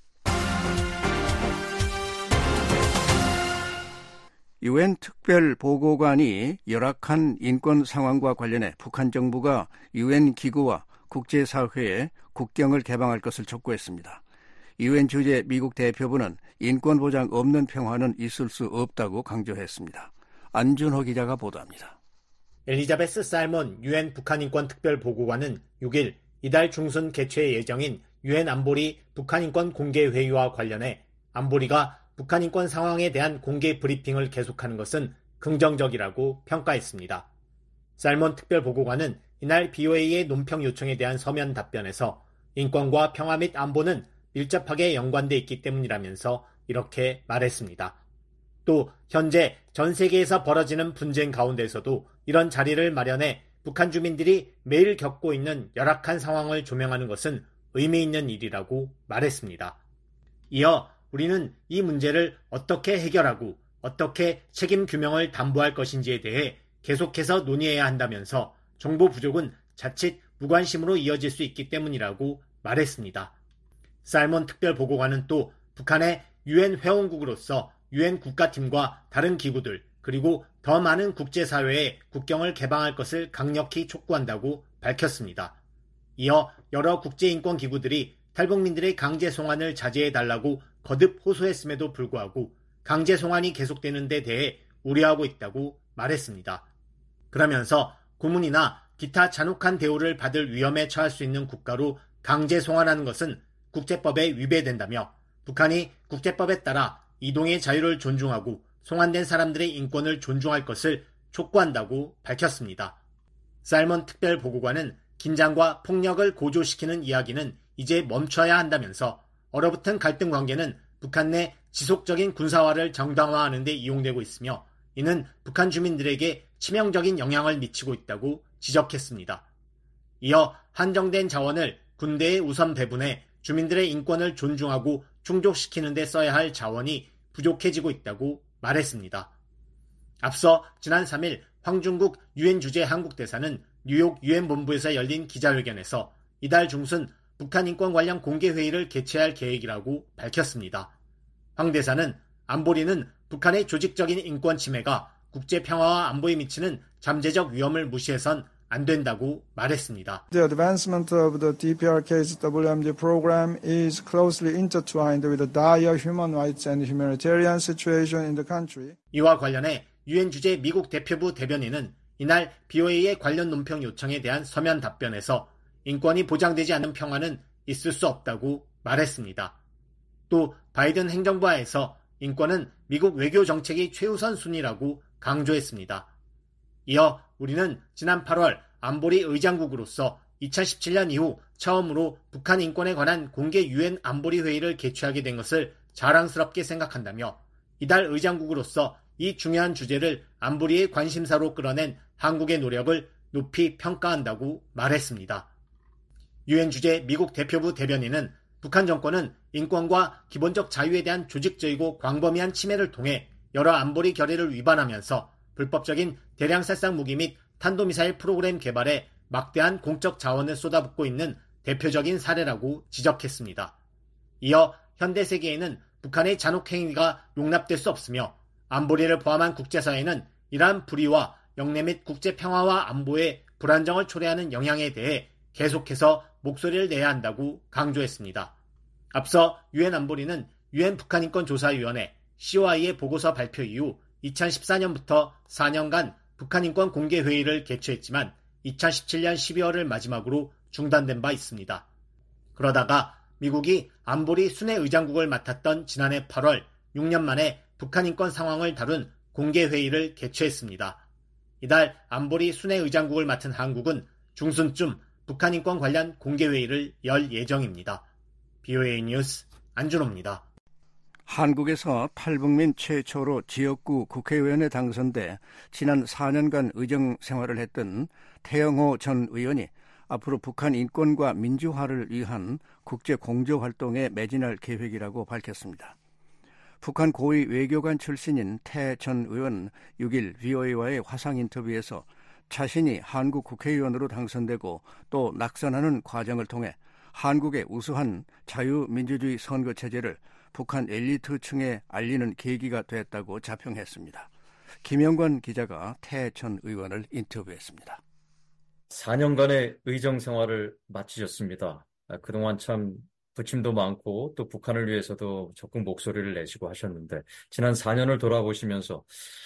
유엔 특별보고관이 열악한 인권 상황과 관련해 북한 정부가 유엔 기구와 국제사회에 국경을 개방할 것을 촉구했습니다. 유엔 주재 미국 대표부는 인권 보장 없는 평화는 있을 수 없다고 강조했습니다. 안준호 기자가 보도합니다. 엘리자베스 살몬 유엔 북한인권 특별보고관은 육 일 이달 중순 개최 예정인 유엔 안보리 북한인권 공개회의와 관련해 안보리가 북한인권 상황에 대한 공개 브리핑을 계속하는 것은 긍정적이라고 평가했습니다. 살몬 특별보고관은 이날 브이오에이의 논평 요청에 대한 서면 답변에서 인권과 평화 및 안보는 밀접하게 연관돼 있기 때문이라면서 이렇게 말했습니다. 또 현재 전 세계에서 벌어지는 분쟁 가운데서도 이런 자리를 마련해 북한 주민들이 매일 겪고 있는 열악한 상황을 조명하는 것은 의미 있는 일이라고 말했습니다. 이어 우리는 이 문제를 어떻게 해결하고 어떻게 책임 규명을 담보할 것인지에 대해 계속해서 논의해야 한다면서 정보 부족은 자칫 무관심으로 이어질 수 있기 때문이라고 말했습니다. 사이먼 특별보고관은 또 북한의 유엔 회원국으로서 유엔 국가팀과 다른 기구들 그리고 더 많은 국제사회에 국경을 개방할 것을 강력히 촉구한다고 밝혔습니다. 이어 여러 국제인권기구들이 탈북민들의 강제 송환을 자제해달라고 거듭 호소했음에도 불구하고 강제 송환이 계속되는 데 대해 우려하고 있다고 말했습니다. 그러면서 고문이나 기타 잔혹한 대우를 받을 위험에 처할 수 있는 국가로 강제 송환하는 것은 국제법에 위배된다며 북한이 국제법에 따라 이동의 자유를 존중하고 송환된 사람들의 인권을 존중할 것을 촉구한다고 밝혔습니다. 사이먼 특별보고관은 긴장과 폭력을 고조시키는 이야기는 이제 멈춰야 한다면서 얼어붙은 갈등 관계는 북한 내 지속적인 군사화를 정당화하는 데 이용되고 있으며 이는 북한 주민들에게 치명적인 영향을 미치고 있다고 지적했습니다. 이어 한정된 자원을 군대에 우선 배분해 주민들의 인권을 존중하고 충족시키는 데 써야 할 자원이 부족해지고 있다고 말했습니다. 앞서 지난 삼 일 황중국 유엔 주재 한국대사는 뉴욕 유엔 본부에서 열린 기자회견에서 이달 중순 북한 인권 관련 공개회의를 개최할 계획이라고 밝혔습니다. 황 대사는 안보리는 북한의 조직적인 인권 침해가 국제 평화와 안보에 미치는 잠재적 위험을 무시해선 안 된다고 말했습니다. The advancement of the 디피아르케이's 더블유 엠 디 program is closely intertwined with the dire human rights and humanitarian situation in the country. 이와 관련해 유엔 주재 미국 대표부 대변인은 이날 비오에이의 관련 논평 요청에 대한 서면 답변에서 인권이 보장되지 않는 평화는 있을 수 없다고 말했습니다. 또 바이든 행정부 하에서 인권은 미국 외교 정책의 최우선 순위라고 강조했습니다. 이어 우리는 지난 팔월 안보리 의장국으로서 이천십칠 년 이후 처음으로 북한 인권에 관한 공개 유엔 안보리 회의를 개최하게 된 것을 자랑스럽게 생각한다며 이달 의장국으로서 이 중요한 주제를 안보리의 관심사로 끌어낸 한국의 노력을 높이 평가한다고 말했습니다. 유엔 주재 미국 대표부 대변인은 북한 정권은 인권과 기본적 자유에 대한 조직적이고 광범위한 침해를 통해 여러 안보리 결의를 위반하면서 불법적인 대량살상 무기 및 탄도미사일 프로그램 개발에 막대한 공적 자원을 쏟아붓고 있는 대표적인 사례라고 지적했습니다. 이어 현대 세계에는 북한의 잔혹 행위가 용납될 수 없으며 안보리를 포함한 국제사회는 이러한 불의와 영내 및 국제 평화와 안보에 불안정을 초래하는 영향에 대해 계속해서 목소리를 내야 한다고 강조했습니다. 앞서 유엔 안보리는 유엔 북한인권조사위원회 씨오아이의 보고서 발표 이후 이천십사 년부터 사 년간 북한인권 공개회의를 개최했지만 이천십칠 년 십이월을 마지막으로 중단된 바 있습니다. 그러다가 미국이 안보리 순회 의장국을 맡았던 지난해 팔월 육 년 만에 북한인권 상황을 다룬 공개회의를 개최했습니다. 이달 안보리 순회 의장국을 맡은 한국은 중순쯤 북한인권 관련 공개회의를 열 예정입니다. 비오에이 뉴스 안준호입니다. 한국에서 탈북민 최초로 지역구 국회의원에 당선돼 지난 사 년간 의정 생활을 했던 태영호 전 의원이 앞으로 북한 인권과 민주화를 위한 국제 공조 활동에 매진할 계획이라고 밝혔습니다. 북한 고위 외교관 출신인 태 전 의원은 육 일 비오에이와의 화상 인터뷰에서 자신이 한국 국회의원으로 당선되고 또 낙선하는 과정을 통해 한국의 우수한 자유민주주의 선거체제를 북한 엘리트층에 알리는 계기가 됐다고 자평했습니다. 김영관 기자가 태 전 의원을 인터뷰했습니다. 사 년간의 의정 생활을 마치셨습니다. 그동안 참 부침도 많고 또 북한을 위해서도 적극 목소리를 내시고 하셨는데 지난 사 년을 돌아보시면서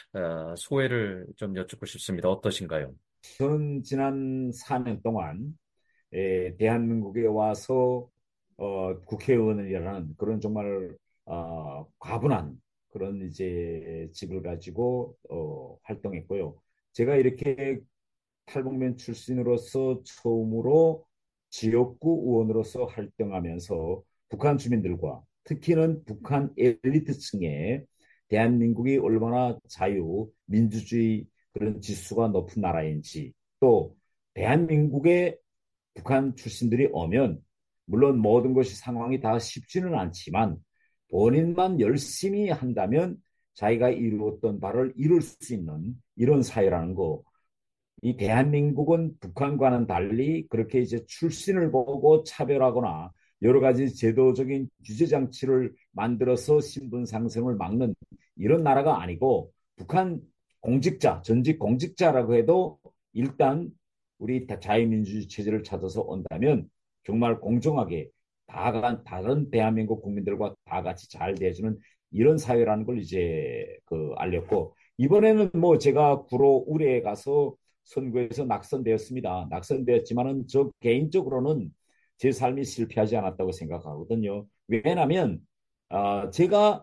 소회를 좀 여쭙고 싶습니다. 어떠신가요? 저는 지난 사 년 동안 대한민국에 와서 어, 국회의원이라는 그런 정말 어, 과분한 그런 이제 직을 가지고 어, 활동했고요. 제가 이렇게 탈북민 출신으로서 처음으로 지역구 의원으로서 활동하면서 북한 주민들과 특히는 북한 엘리트층에 대한민국이 얼마나 자유, 민주주의 그런 지수가 높은 나라인지 또 대한민국에 북한 출신들이 오면 물론 모든 것이 상황이 다 쉽지는 않지만 본인만 열심히 한다면 자기가 이루었던 바를 이룰 수 있는 이런 사회라는 거 이 대한민국은 북한과는 달리 그렇게 이제 출신을 보고 차별하거나 여러 가지 제도적인 규제 장치를 만들어서 신분 상승을 막는 이런 나라가 아니고 북한 공직자, 전직 공직자라고 해도 일단 우리 자유민주주의 체제를 찾아서 온다면 정말 공정하게 다 다른 대한민국 국민들과 다 같이 잘 대해주는 이런 사회라는 걸 이제 그 알렸고 이번에는 뭐 제가 구로 울에 가서 선거에서 낙선되었습니다. 낙선되었지만은 저 개인적으로는 제 삶이 실패하지 않았다고 생각하거든요. 왜냐하면 어, 제가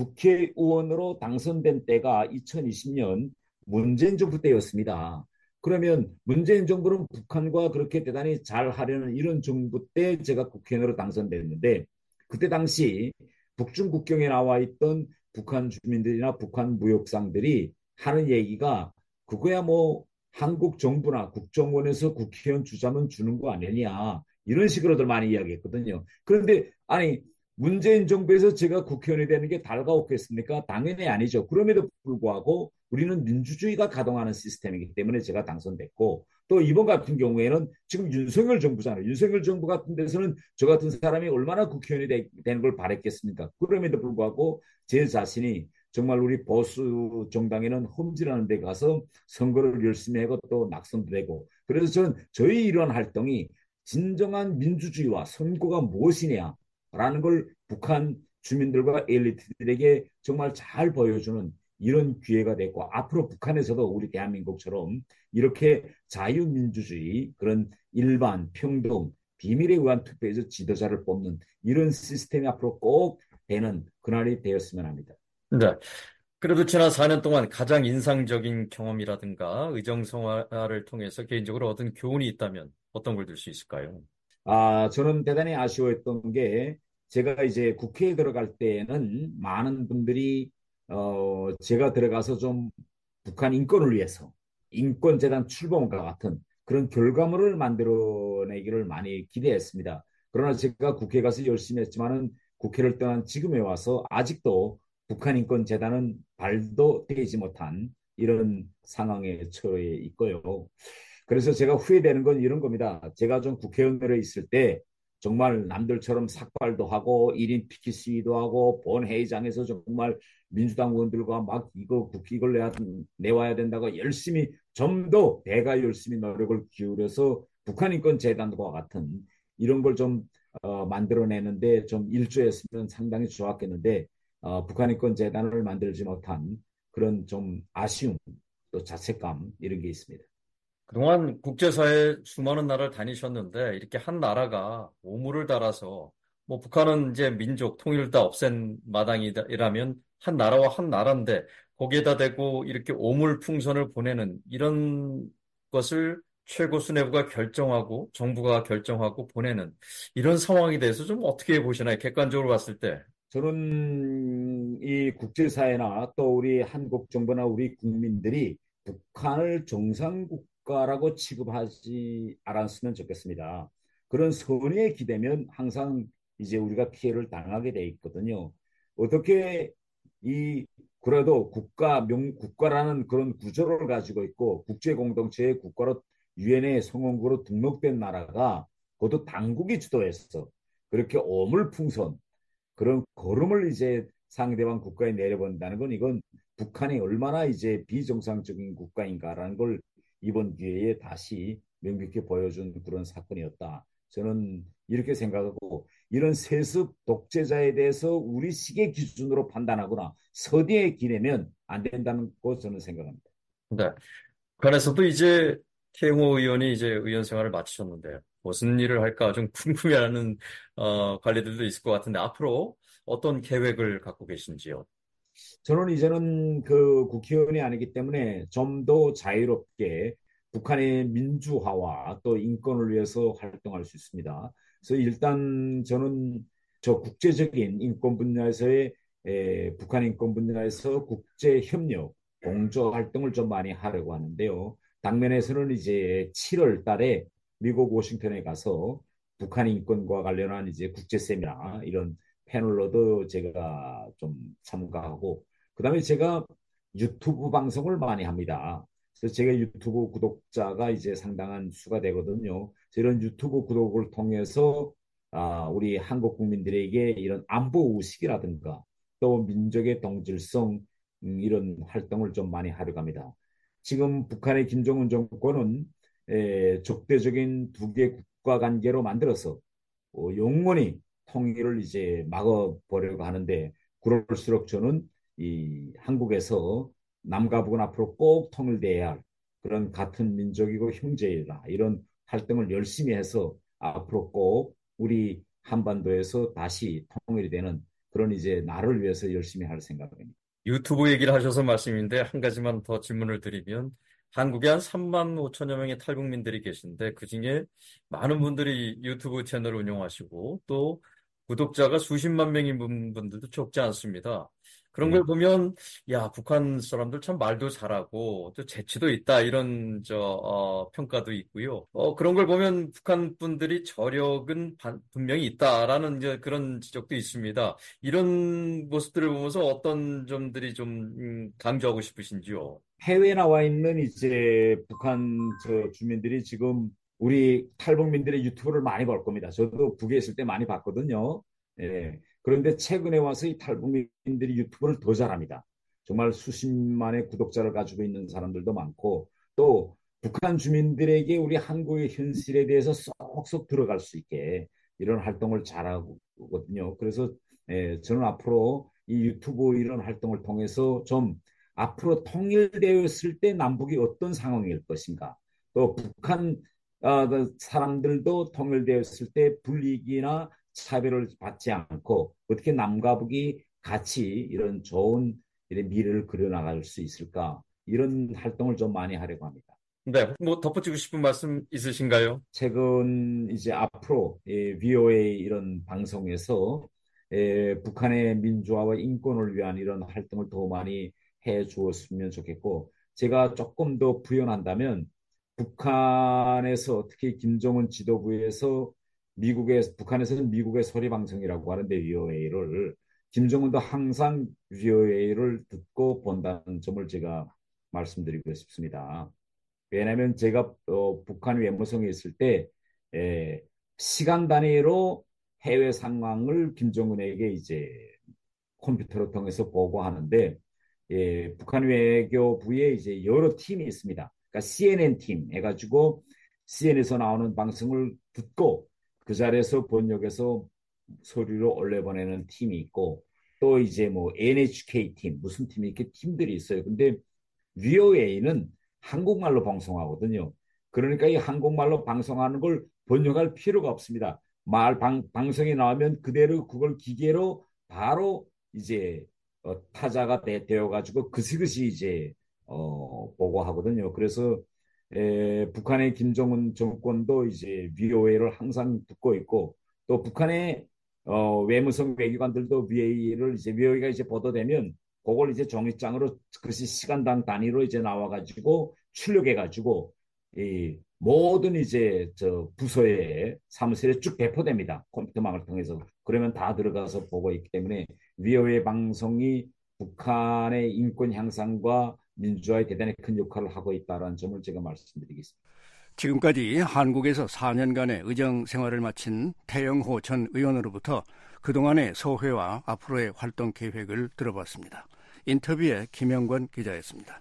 국회의원으로 당선된 때가 이천이십 년 문재인 정부 때였습니다. 그러면 문재인 정부는 북한과 그렇게 대단히 잘 하려는 이런 정부 때 제가 국회의원으로 당선됐는데 그때 당시 북중 국경에 나와 있던 북한 주민들이나 북한 무역상들이 하는 얘기가 그거야 뭐 한국 정부나 국정원에서 국회의원 주자면 주는 거 아니냐 이런 식으로들 많이 이야기했거든요. 그런데 아니 문재인 정부에서 제가 국회의원이 되는 게 달가웠겠습니까? 당연히 아니죠. 그럼에도 불구하고 우리는 민주주의가 가동하는 시스템이기 때문에 제가 당선됐고 또 이번 같은 경우에는 지금 윤석열 정부잖아요. 윤석열 정부 같은 데서는 저 같은 사람이 얼마나 국회의원이 되, 되는 걸 바랬겠습니까? 그럼에도 불구하고 제 자신이 정말 우리 보수 정당에는 험지라는 데 가서 선거를 열심히 하고 또 낙선도 되고 그래서 저는 저희 이런 활동이 진정한 민주주의와 선거가 무엇이냐 라는 걸 북한 주민들과 엘리트들에게 정말 잘 보여주는 이런 기회가 됐고 앞으로 북한에서도 우리 대한민국처럼 이렇게 자유민주주의 그런 일반 평등 비밀에 의한 투표에서 지도자를 뽑는 이런 시스템이 앞으로 꼭 되는 그날이 되었으면 합니다. 네. 그래도 지난 사 년 동안 가장 인상적인 경험이라든가 의정성화를 통해서 개인적으로 얻은 교훈이 있다면 어떤 걸 들 수 있을까요? 아, 저는 대단히 아쉬웠던 게 제가 이제 국회에 들어갈 때에는 많은 분들이 어, 제가 들어가서 좀 북한 인권을 위해서 인권재단 출범과 같은 그런 결과물을 만들어내기를 많이 기대했습니다. 그러나 제가 국회에 가서 열심히 했지만은 국회를 떠난 지금에 와서 아직도 북한 인권재단은 발도 떼지 못한 이런 상황에 처해 있고요. 그래서 제가 후회되는 건 이런 겁니다. 제가 좀 국회의원으로 있을 때 정말 남들처럼 삭발도 하고 일 인 피켓 시위도 하고 본회의장에서 정말 민주당 의원들과 막 이거 국회 이걸 내야, 내와야 된다고 열심히 좀 더 내가 열심히 노력을 기울여서 북한인권재단과 같은 이런 걸 좀 어, 만들어내는데 좀 일조했으면 상당히 좋았겠는데 어, 북한인권재단을 만들지 못한 그런 좀 아쉬움 또 자책감 이런 게 있습니다. 그동안 국제사회 수많은 나라를 다니셨는데 이렇게 한 나라가 오물을 달아서 뭐 북한은 이제 민족 통일을 다 없앤 마당이라면 한 나라와 한 나라인데 거기에다 대고 이렇게 오물풍선을 보내는 이런 것을 최고 수뇌부가 결정하고 정부가 결정하고 보내는 이런 상황에 대해서 좀 어떻게 보시나요? 객관적으로 봤을 때. 저는 이 국제사회나 또 우리 한국 정부나 우리 국민들이 북한을 정상국가라고 취급하지 않았으면 좋겠습니다. 그런 선의에 기대면 항상 이제 우리가 피해를 당하게 돼 있거든요. 어떻게 이 그래도 국가 명 국가라는 그런 구조를 가지고 있고 국제 공동체의 국가로 유엔의 성원국으로 등록된 나라가 그것도 당국이 주도해서 그렇게 오물풍선 그런 걸음을 이제 상대방 국가에 내려본다는 건 이건 북한이 얼마나 이제 비정상적인 국가인가라는 걸 이번 기회에 다시 명백히 보여준 그런 사건이었다. 저는 이렇게 생각하고 이런 세습 독재자에 대해서 우리 시계 기준으로 판단하거나 서대에 기내면 안 된다는 거 저는 생각합니다. 네. 북한에서도 이제 태영호 의원이 이제 의원 생활을 마치셨는데 무슨 일을 할까 좀 궁금해하는 어, 관리들도 있을 것 같은데 앞으로 어떤 계획을 갖고 계신지요? 저는 이제는 그 국회의원이 아니기 때문에 좀 더 자유롭게 북한의 민주화와 또 인권을 위해서 활동할 수 있습니다. 그래서 일단 저는 저 국제적인 인권 분야에서의 에, 북한 인권 분야에서 국제 협력, 공조 활동을 좀 많이 하려고 하는데요. 당면에서는 이제 칠월 달에 미국 워싱턴에 가서 북한 인권과 관련한 이제 국제 세미나 이런 패널로도 제가 좀 참가하고 그다음에 제가 유튜브 방송을 많이 합니다. 그래서 제가 유튜브 구독자가 이제 상당한 수가 되거든요. 이런 유튜브 구독을 통해서 아, 우리 한국 국민들에게 이런 안보 의식이라든가 또 민족의 동질성 음, 이런 활동을 좀 많이 하려고 합니다. 지금 북한의 김정은 정권은 에, 적대적인 두 개 국가 관계로 만들어서 어, 영원히 통일을 이제 막아보려고 하는데 그럴수록 저는 이 한국에서 남과 북은 앞으로 꼭 통일돼야 할 그런 같은 민족이고 형제이다 이런 활동을 열심히 해서 앞으로 꼭 우리 한반도에서 다시 통일이 되는 그런 이제 나를 위해서 열심히 할 생각입니다. 유튜브 얘기를 하셔서 말씀인데 한 가지만 더 질문을 드리면 한국에 한 삼만 오천여 명의 탈북민들이 계신데 그중에 많은 분들이 유튜브 채널을 운영하시고 또 구독자가 수십만 명인 분들도 적지 않습니다. 그런 걸 보면 야 북한 사람들 참 말도 잘하고 또 재치도 있다 이런 저 어, 평가도 있고요. 어, 그런 걸 보면 북한 분들이 저력은 반, 분명히 있다라는 이제 그런 지적도 있습니다. 이런 모습들을 보면서 어떤 점들이 좀 음, 강조하고 싶으신지요? 해외에 나와 있는 이제 북한 저 주민들이 지금 우리 탈북민들의 유튜브를 많이 볼 겁니다. 저도 북에 있을 때 많이 봤거든요. 예. 그런데 최근에 와서 이 탈북민들이 유튜브를 더 잘합니다. 정말 수십만의 구독자를 가지고 있는 사람들도 많고 또 북한 주민들에게 우리 한국의 현실에 대해서 쏙쏙 들어갈 수 있게 이런 활동을 잘하거든요. 그래서 예, 저는 앞으로 이 유튜브 이런 활동을 통해서 좀 앞으로 통일되었을 때 남북이 어떤 상황일 것인가 또 북한 어, 사람들도 통일되었을 때 불이익이나 차별을 받지 않고 어떻게 남과 북이 같이 이런 좋은 이런 미래를 그려나갈 수 있을까 이런 활동을 좀 많이 하려고 합니다. 네, 뭐 덧붙이고 싶은 말씀 있으신가요? 최근 이제 앞으로 예, 브이오에이 이런 방송에서 예, 북한의 민주화와 인권을 위한 이런 활동을 더 많이 해 주었으면 좋겠고 제가 조금 더 부연한다면 북한에서 특히 김정은 지도부에서 미국의 북한에서는 미국의 소리 방송이라고 하는데 브이오에이를 김정은도 항상 브이오에이를 듣고 본다는 점을 제가 말씀드리고 싶습니다. 왜냐하면 제가 어, 북한 외무성에 있을 때 에, 시간 단위로 해외 상황을 김정은에게 이제 컴퓨터를 통해서 보고하는데 예, 북한 외교부에 이제 여러 팀이 있습니다. 그러니까 씨엔엔 팀 해가지고 씨엔엔에서 나오는 방송을 듣고 그 자리에서 번역해서 소리로 올려보내는 팀이 있고 또 이제 뭐 엔에이치케이 팀 무슨 팀이 이렇게 팀들이 있어요. 근데 브이오에이는 한국말로 방송하거든요. 그러니까 이 한국말로 방송하는 걸 번역할 필요가 없습니다. 말 방, 방송이 나오면 그대로 그걸 기계로 바로 이제 어, 타자가 되, 되어가지고 그시그시 이제 어, 보고하거든요. 그래서 에, 북한의 김정은 정권도 이제 브이오에이를 항상 듣고 있고 또 북한의 어, 외무성 외교관들도 브이오에이를 이제 브이오에이가 이제 보도되면 그걸 이제 종이장으로 그것이 시간당 단위로 이제 나와가지고 출력해가지고 이 모든 이제 저 부서에 사무실에 쭉 배포됩니다. 컴퓨터망을 통해서. 그러면 다 들어가서 보고 있기 때문에 브이오에이 방송이 북한의 인권 향상과 민주화에 대단히 큰 역할을 하고 있다는 점을 제가 말씀드리겠습니다. 지금까지 한국에서 사 년간의 의정 생활을 마친 태영호 전 의원으로부터 그동안의 소회와 앞으로의 활동 계획을 들어봤습니다. 인터뷰에 김영권 기자였습니다.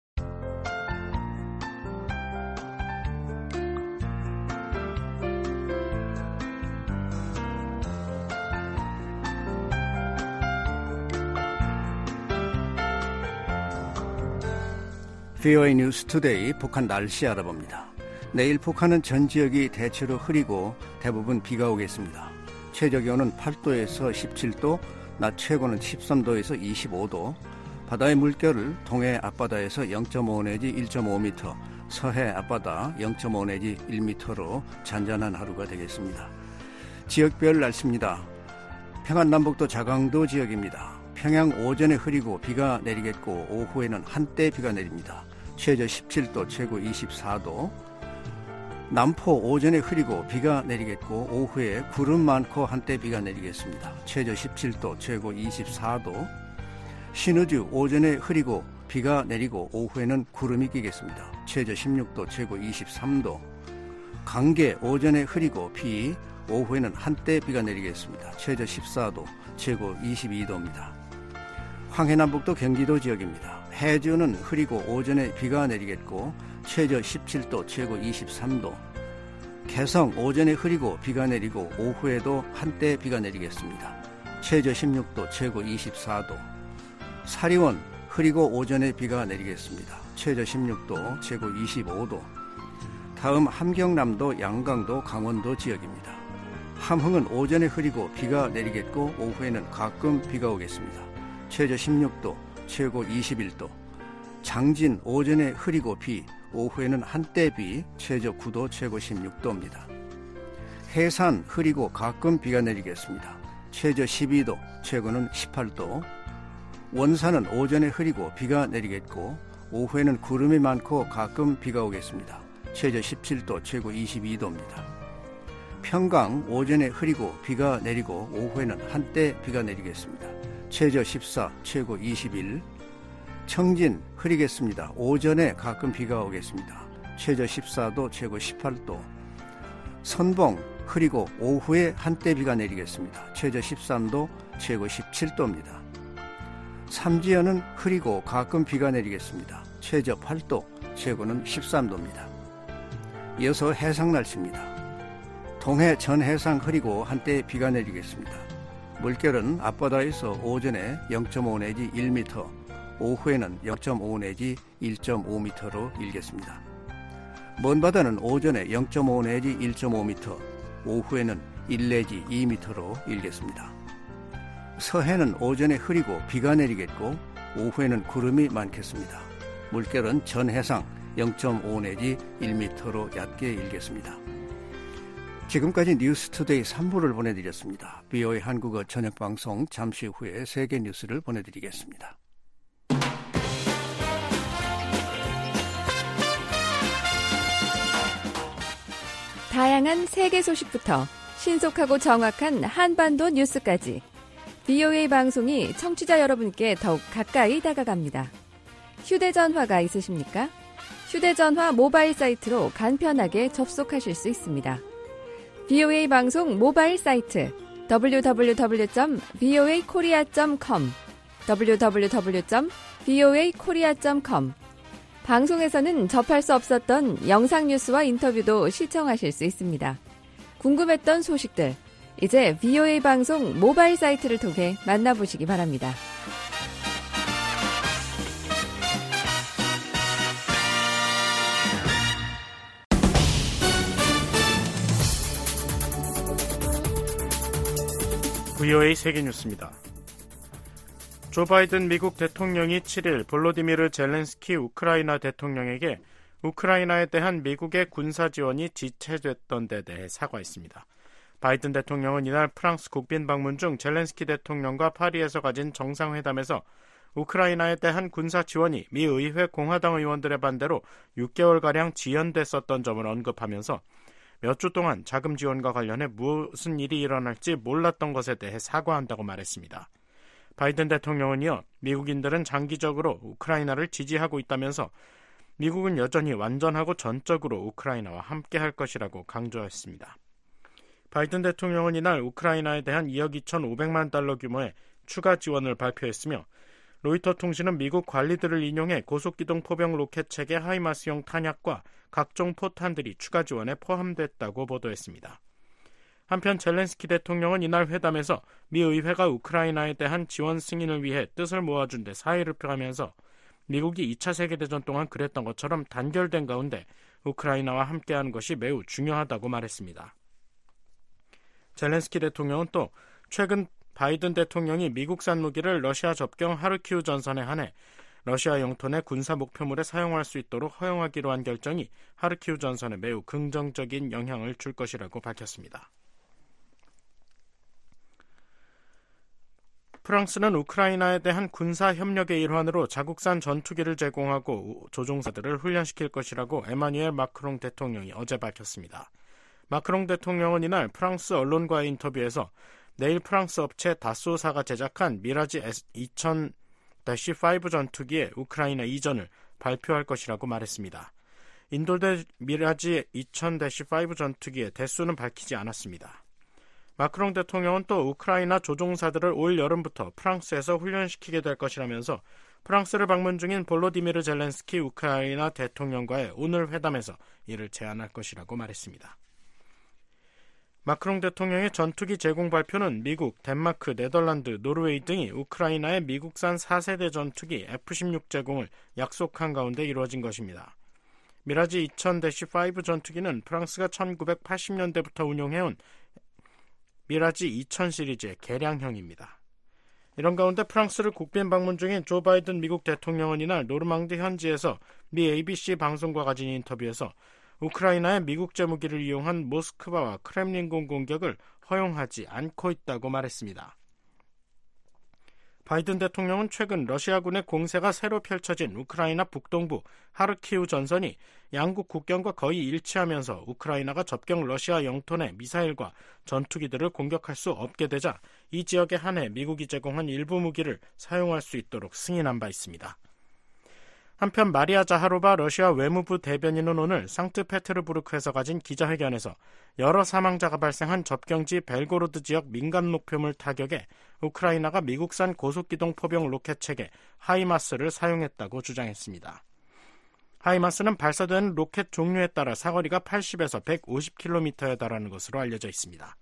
브이오에이 뉴스 투데이 북한 날씨 알아봅니다. 내일 북한은 전 지역이 대체로 흐리고 대부분 비가 오겠습니다. 최저기온은 팔 도에서 십칠 도, 낮 최고는 십삼 도에서 이십오 도, 바다의 물결을 동해 앞바다에서 영 점 오 내지 일 점 오 미터, 서해 앞바다 영 점 오 내지 일 미터로 잔잔한 하루가 되겠습니다. 지역별 날씨입니다. 평안 남북도 자강도 지역입니다. 평양 오전에 흐리고 비가 내리겠고 오후에는 한때 비가 내립니다. 최저 십칠 도, 최고 이십사 도. 남포 오전에 흐리고 비가 내리겠고 오후에 구름 많고 한때 비가 내리겠습니다. 최저 십칠 도, 최고 이십사 도. 신의주 오전에 흐리고 비가 내리고 오후에는 구름이 끼겠습니다. 최저 십육 도, 최고 이십삼 도. 강계 오전에 흐리고 비, 오후에는 한때 비가 내리겠습니다. 최저 십사 도, 최고 이십이 도입니다. 황해남북도 경기도 지역입니다. 해주는 흐리고 오전에 비가 내리겠고 최저 십칠 도, 최고 이십삼 도. 개성 오전에 흐리고 비가 내리고 오후에도 한때 비가 내리겠습니다. 최저 십육 도, 최고 이십사 도. 사리원 흐리고 오전에 비가 내리겠습니다. 최저 십육 도, 최고 이십오 도. 다음 함경남도, 양강도, 강원도 지역입니다. 함흥은 오전에 흐리고 비가 내리겠고 오후에는 가끔 비가 오겠습니다. 최저 십육 도, 최고 이십일 도. 장진 오전에 흐리고 비, 오후에는 한때 비, 최저 구 도, 최고 십육 도입니다. 해산 흐리고 가끔 비가 내리겠습니다. 최저 십이 도, 최고는 십팔 도. 원산은 오전에 흐리고 비가 내리겠고 오후에는 구름이 많고 가끔 비가 오겠습니다. 최저 십칠 도, 최고 이십이 도입니다. 평강 오전에 흐리고 비가 내리고 오후에는 한때 비가 내리겠습니다. 최저 십사, 최고 이십일. 청진 흐리겠습니다. 오전에 가끔 비가 오겠습니다. 최저 십사 도, 최고 십팔 도. 선봉 흐리고 오후에 한때 비가 내리겠습니다. 최저 십삼 도, 최고 십칠 도입니다. 삼지연은 흐리고 가끔 비가 내리겠습니다. 최저 팔 도, 최고는 십삼 도입니다. 이어서 해상 날씨입니다. 동해 전 해상 흐리고 한때 비가 내리겠습니다. 물결은 앞바다에서 오전에 영 점 오 내지 일 미터, 오후에는 영 점 오 내지 일 점 오 미터로 일겠습니다. 먼 바다는 오전에 영 점 오 내지 일 점 오 미터, 오후에는 일 내지 이 미터로 일겠습니다. 서해는 오전에 흐리고 비가 내리겠고 오후에는 구름이 많겠습니다. 물결은 전 해상 영 점 오 내지 일 미터로 얕게 일겠습니다. 지금까지 뉴스투데이 삼 부를 보내드렸습니다. 비오에이 한국어 저녁방송 잠시 후에 세계 뉴스를 보내드리겠습니다. 다양한 세계 소식부터 신속하고 정확한 한반도 뉴스까지 비오에이 방송이 청취자 여러분께 더욱 가까이 다가갑니다. 휴대전화가 있으십니까? 휴대전화 모바일 사이트로 간편하게 접속하실 수 있습니다. 비오에이 방송 모바일 사이트 더블유 더블유 더블유 점 비오에이 코리아 점 컴 더블유 더블유 더블유 점 비오에이 코리아 점 컴 방송에서는 접할 수 없었던 영상 뉴스와 인터뷰도 시청하실 수 있습니다. 궁금했던 소식들, 이제 비오에이 방송 모바일 사이트를 통해 만나보시기 바랍니다. 비오에이 세계뉴스입니다. 조 바이든 미국 대통령이 칠 일 볼로디미르 젤렌스키 우크라이나 대통령에게 우크라이나에 대한 미국의 군사 지원이 지체됐던 데 대해 사과했습니다. 바이든 대통령은 이날 프랑스 국빈 방문 중 젤렌스키 대통령과 파리에서 가진 정상회담에서 우크라이나에 대한 군사 지원이 미 의회 공화당 의원들의 반대로 육 개월가량 지연됐었던 점을 언급하면서 몇 주 동안 자금 지원과 관련해 무슨 일이 일어날지 몰랐던 것에 대해 사과한다고 말했습니다. 바이든 대통령은 이어 미국인들은 장기적으로 우크라이나를 지지하고 있다면서 미국은 여전히 완전하고 전적으로 우크라이나와 함께할 것이라고 강조했습니다. 바이든 대통령은 이날 우크라이나에 대한 이억 이천오백만 달러 규모의 추가 지원을 발표했으며 로이터 통신은 미국 관리들을 인용해 고속기동 포병 로켓 체계 하이마스형 탄약과 각종 포탄들이 추가 지원에 포함됐다고 보도했습니다. 한편 젤렌스키 대통령은 이날 회담에서 미 의회가 우크라이나에 대한 지원 승인을 위해 뜻을 모아준 데 사의를 표하면서 미국이 이 차 세계대전 동안 그랬던 것처럼 단결된 가운데 우크라이나와 함께하는 것이 매우 중요하다고 말했습니다. 젤렌스키 대통령은 또 최근 바이든 대통령이 미국산 무기를 러시아 접경 하르키우 전선에 한해 러시아 영토 내 군사 목표물에 사용할 수 있도록 허용하기로 한 결정이 하르키우 전선에 매우 긍정적인 영향을 줄 것이라고 밝혔습니다. 프랑스는 우크라이나에 대한 군사 협력의 일환으로 자국산 전투기를 제공하고 조종사들을 훈련시킬 것이라고 에마뉴엘 마크롱 대통령이 어제 밝혔습니다. 마크롱 대통령은 이날 프랑스 언론과의 인터뷰에서 내일 프랑스 업체 다쏘사가 제작한 미라지 이천 오 전투기의 우크라이나 이전을 발표할 것이라고 말했습니다. 인도대 미라지 이천 오 전투기의 대수는 밝히지 않았습니다. 마크롱 대통령은 또 우크라이나 조종사들을 올 여름부터 프랑스에서 훈련시키게 될 것이라면서 프랑스를 방문 중인 볼로디미르 젤렌스키 우크라이나 대통령과의 오늘 회담에서 이를 제안할 것이라고 말했습니다. 마크롱 대통령의 전투기 제공 발표는 미국, 덴마크, 네덜란드, 노르웨이 등이 우크라이나의 미국산 사 세대 전투기 에프 십육 제공을 약속한 가운데 이루어진 것입니다. 미라지 이천 오 전투기는 프랑스가 천구백팔십 년대부터 운용해온 미라지 이천 시리즈의 개량형입니다. 이런 가운데 프랑스를 국빈 방문 중인 조 바이든 미국 대통령은 이날 노르망디 현지에서 미 에이비씨 방송과 가진 인터뷰에서 우크라이나의 미국제 무기를 이용한 모스크바와 크렘린궁 공격을 허용하지 않고 있다고 말했습니다. 바이든 대통령은 최근 러시아군의 공세가 새로 펼쳐진 우크라이나 북동부 하르키우 전선이 양국 국경과 거의 일치하면서 우크라이나가 접경 러시아 영토 내 미사일과 전투기들을 공격할 수 없게 되자 이 지역에 한해 미국이 제공한 일부 무기를 사용할 수 있도록 승인한 바 있습니다. 한편 마리아 자하로바 러시아 외무부 대변인은 오늘 상트페테르부르크에서 가진 기자회견에서 여러 사망자가 발생한 접경지 벨고로드 지역 민간 목표물 타격에 우크라이나가 미국산 고속기동 포병 로켓체계 하이마스를 사용했다고 주장했습니다. 하이마스는 발사되는 로켓 종류에 따라 사거리가 팔십에서 백오십 킬로미터에 달하는 것으로 알려져 있습니다.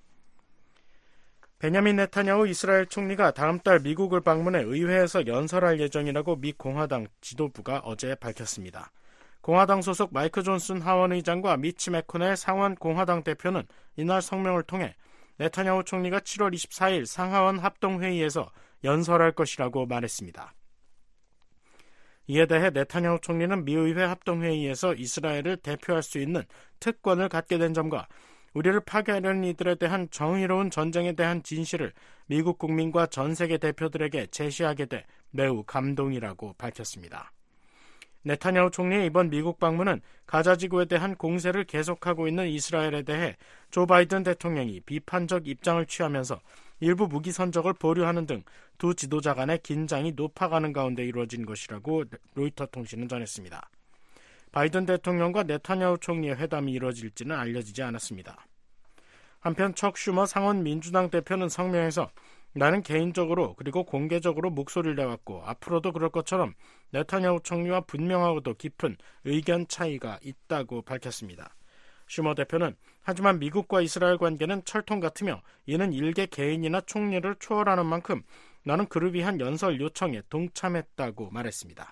베냐민 네타냐후 이스라엘 총리가 다음 달 미국을 방문해 의회에서 연설할 예정이라고 미 공화당 지도부가 어제 밝혔습니다. 공화당 소속 마이크 존슨 하원 의장과 미치 매코넬 상원 공화당 대표는 이날 성명을 통해 네타냐후 총리가 칠월 이십사일 상하원 합동회의에서 연설할 것이라고 말했습니다. 이에 대해 네타냐후 총리는 미의회 합동회의에서 이스라엘을 대표할 수 있는 특권을 갖게 된 점과 우리를 파괴하려는 이들에 대한 정의로운 전쟁에 대한 진실을 미국 국민과 전 세계 대표들에게 제시하게 돼 매우 감동이라고 밝혔습니다. 네타냐후 총리의 이번 미국 방문은 가자지구에 대한 공세를 계속하고 있는 이스라엘에 대해 조 바이든 대통령이 비판적 입장을 취하면서 일부 무기 선적을 보류하는 등 두 지도자 간의 긴장이 높아가는 가운데 이루어진 것이라고 로이터 통신은 전했습니다. 바이든 대통령과 네타냐후 총리의 회담이 이루어질지는 알려지지 않았습니다. 한편 척 슈머 상원 민주당 대표는 성명에서 나는 개인적으로 그리고 공개적으로 목소리를 내왔고 앞으로도 그럴 것처럼 네타냐후 총리와 분명하고도 깊은 의견 차이가 있다고 밝혔습니다. 슈머 대표는 하지만 미국과 이스라엘 관계는 철통 같으며 이는 일개 개인이나 총리를 초월하는 만큼 나는 그를 위한 연설 요청에 동참했다고 말했습니다.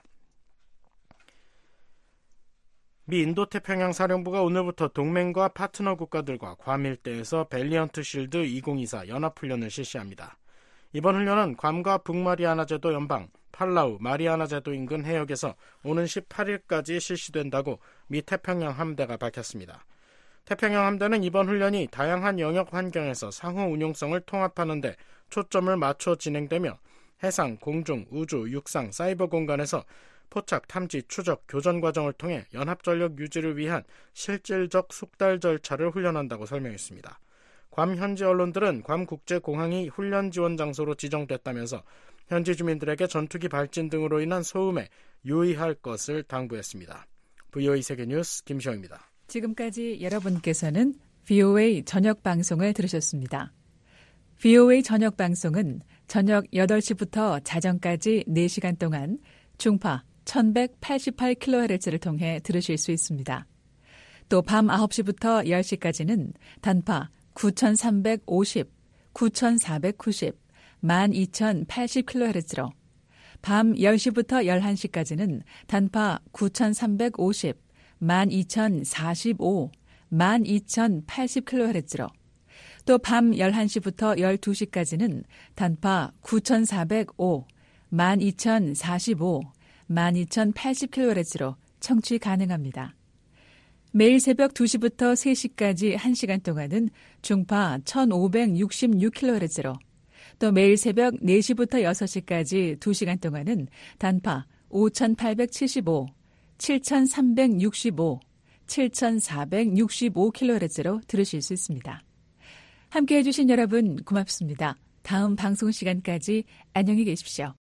미 인도태평양 사령부가 오늘부터 동맹과 파트너 국가들과 괌 일대에서 밸리언트 실드 이천이십사 연합훈련을 실시합니다. 이번 훈련은 괌과 북마리아나 제도 연방, 팔라우, 마리아나 제도 인근 해역에서 오는 십팔일까지 실시된다고 미 태평양 함대가 밝혔습니다. 태평양 함대는 이번 훈련이 다양한 영역 환경에서 상호 운용성을 통합하는 데 초점을 맞춰 진행되며 해상, 공중, 우주, 육상, 사이버 공간에서 포착, 탐지, 추적, 교전 과정을 통해 연합전력 유지를 위한 실질적 숙달 절차를 훈련한다고 설명했습니다. 괌 현지 언론들은 괌 국제공항이 훈련 지원 장소로 지정됐다면서 현지 주민들에게 전투기 발진 등으로 인한 소음에 유의할 것을 당부했습니다. 브이오에이 세계뉴스 김시영입니다. 지금까지 여러분께서는 브이오에이 저녁 방송을 들으셨습니다. 브이오에이 저녁 방송은 저녁 여덟 시부터 자정까지 네 시간 동안 중파 천백팔십팔 킬로헤르츠를 통해 들으실 수 있습니다. 또 밤 아홉 시부터 열 시까지는 단파 구천삼백오십, 구천사백구십, 만 이천팔십 킬로헤르츠로 밤 열 시부터 열한 시까지는 단파 구천삼백오십, 만 이천사십오, 만 이천팔십 킬로헤르츠로 또 밤 열한 시부터 열두 시까지는 단파 구천사백오, 만 이천사십오, 만 이천팔십 킬로헤르츠로 청취 가능합니다. 매일 새벽 두 시부터 세 시까지 한 시간 동안은 중파 천오백육십육 킬로헤르츠로 또 매일 새벽 네 시부터 여섯 시까지 두 시간 동안은 단파 오천팔백칠십오, 칠천삼백육십오, 칠천사백육십오 킬로헤르츠로 들으실 수 있습니다. 함께해 주신 여러분 고맙습니다. 다음 방송 시간까지 안녕히 계십시오.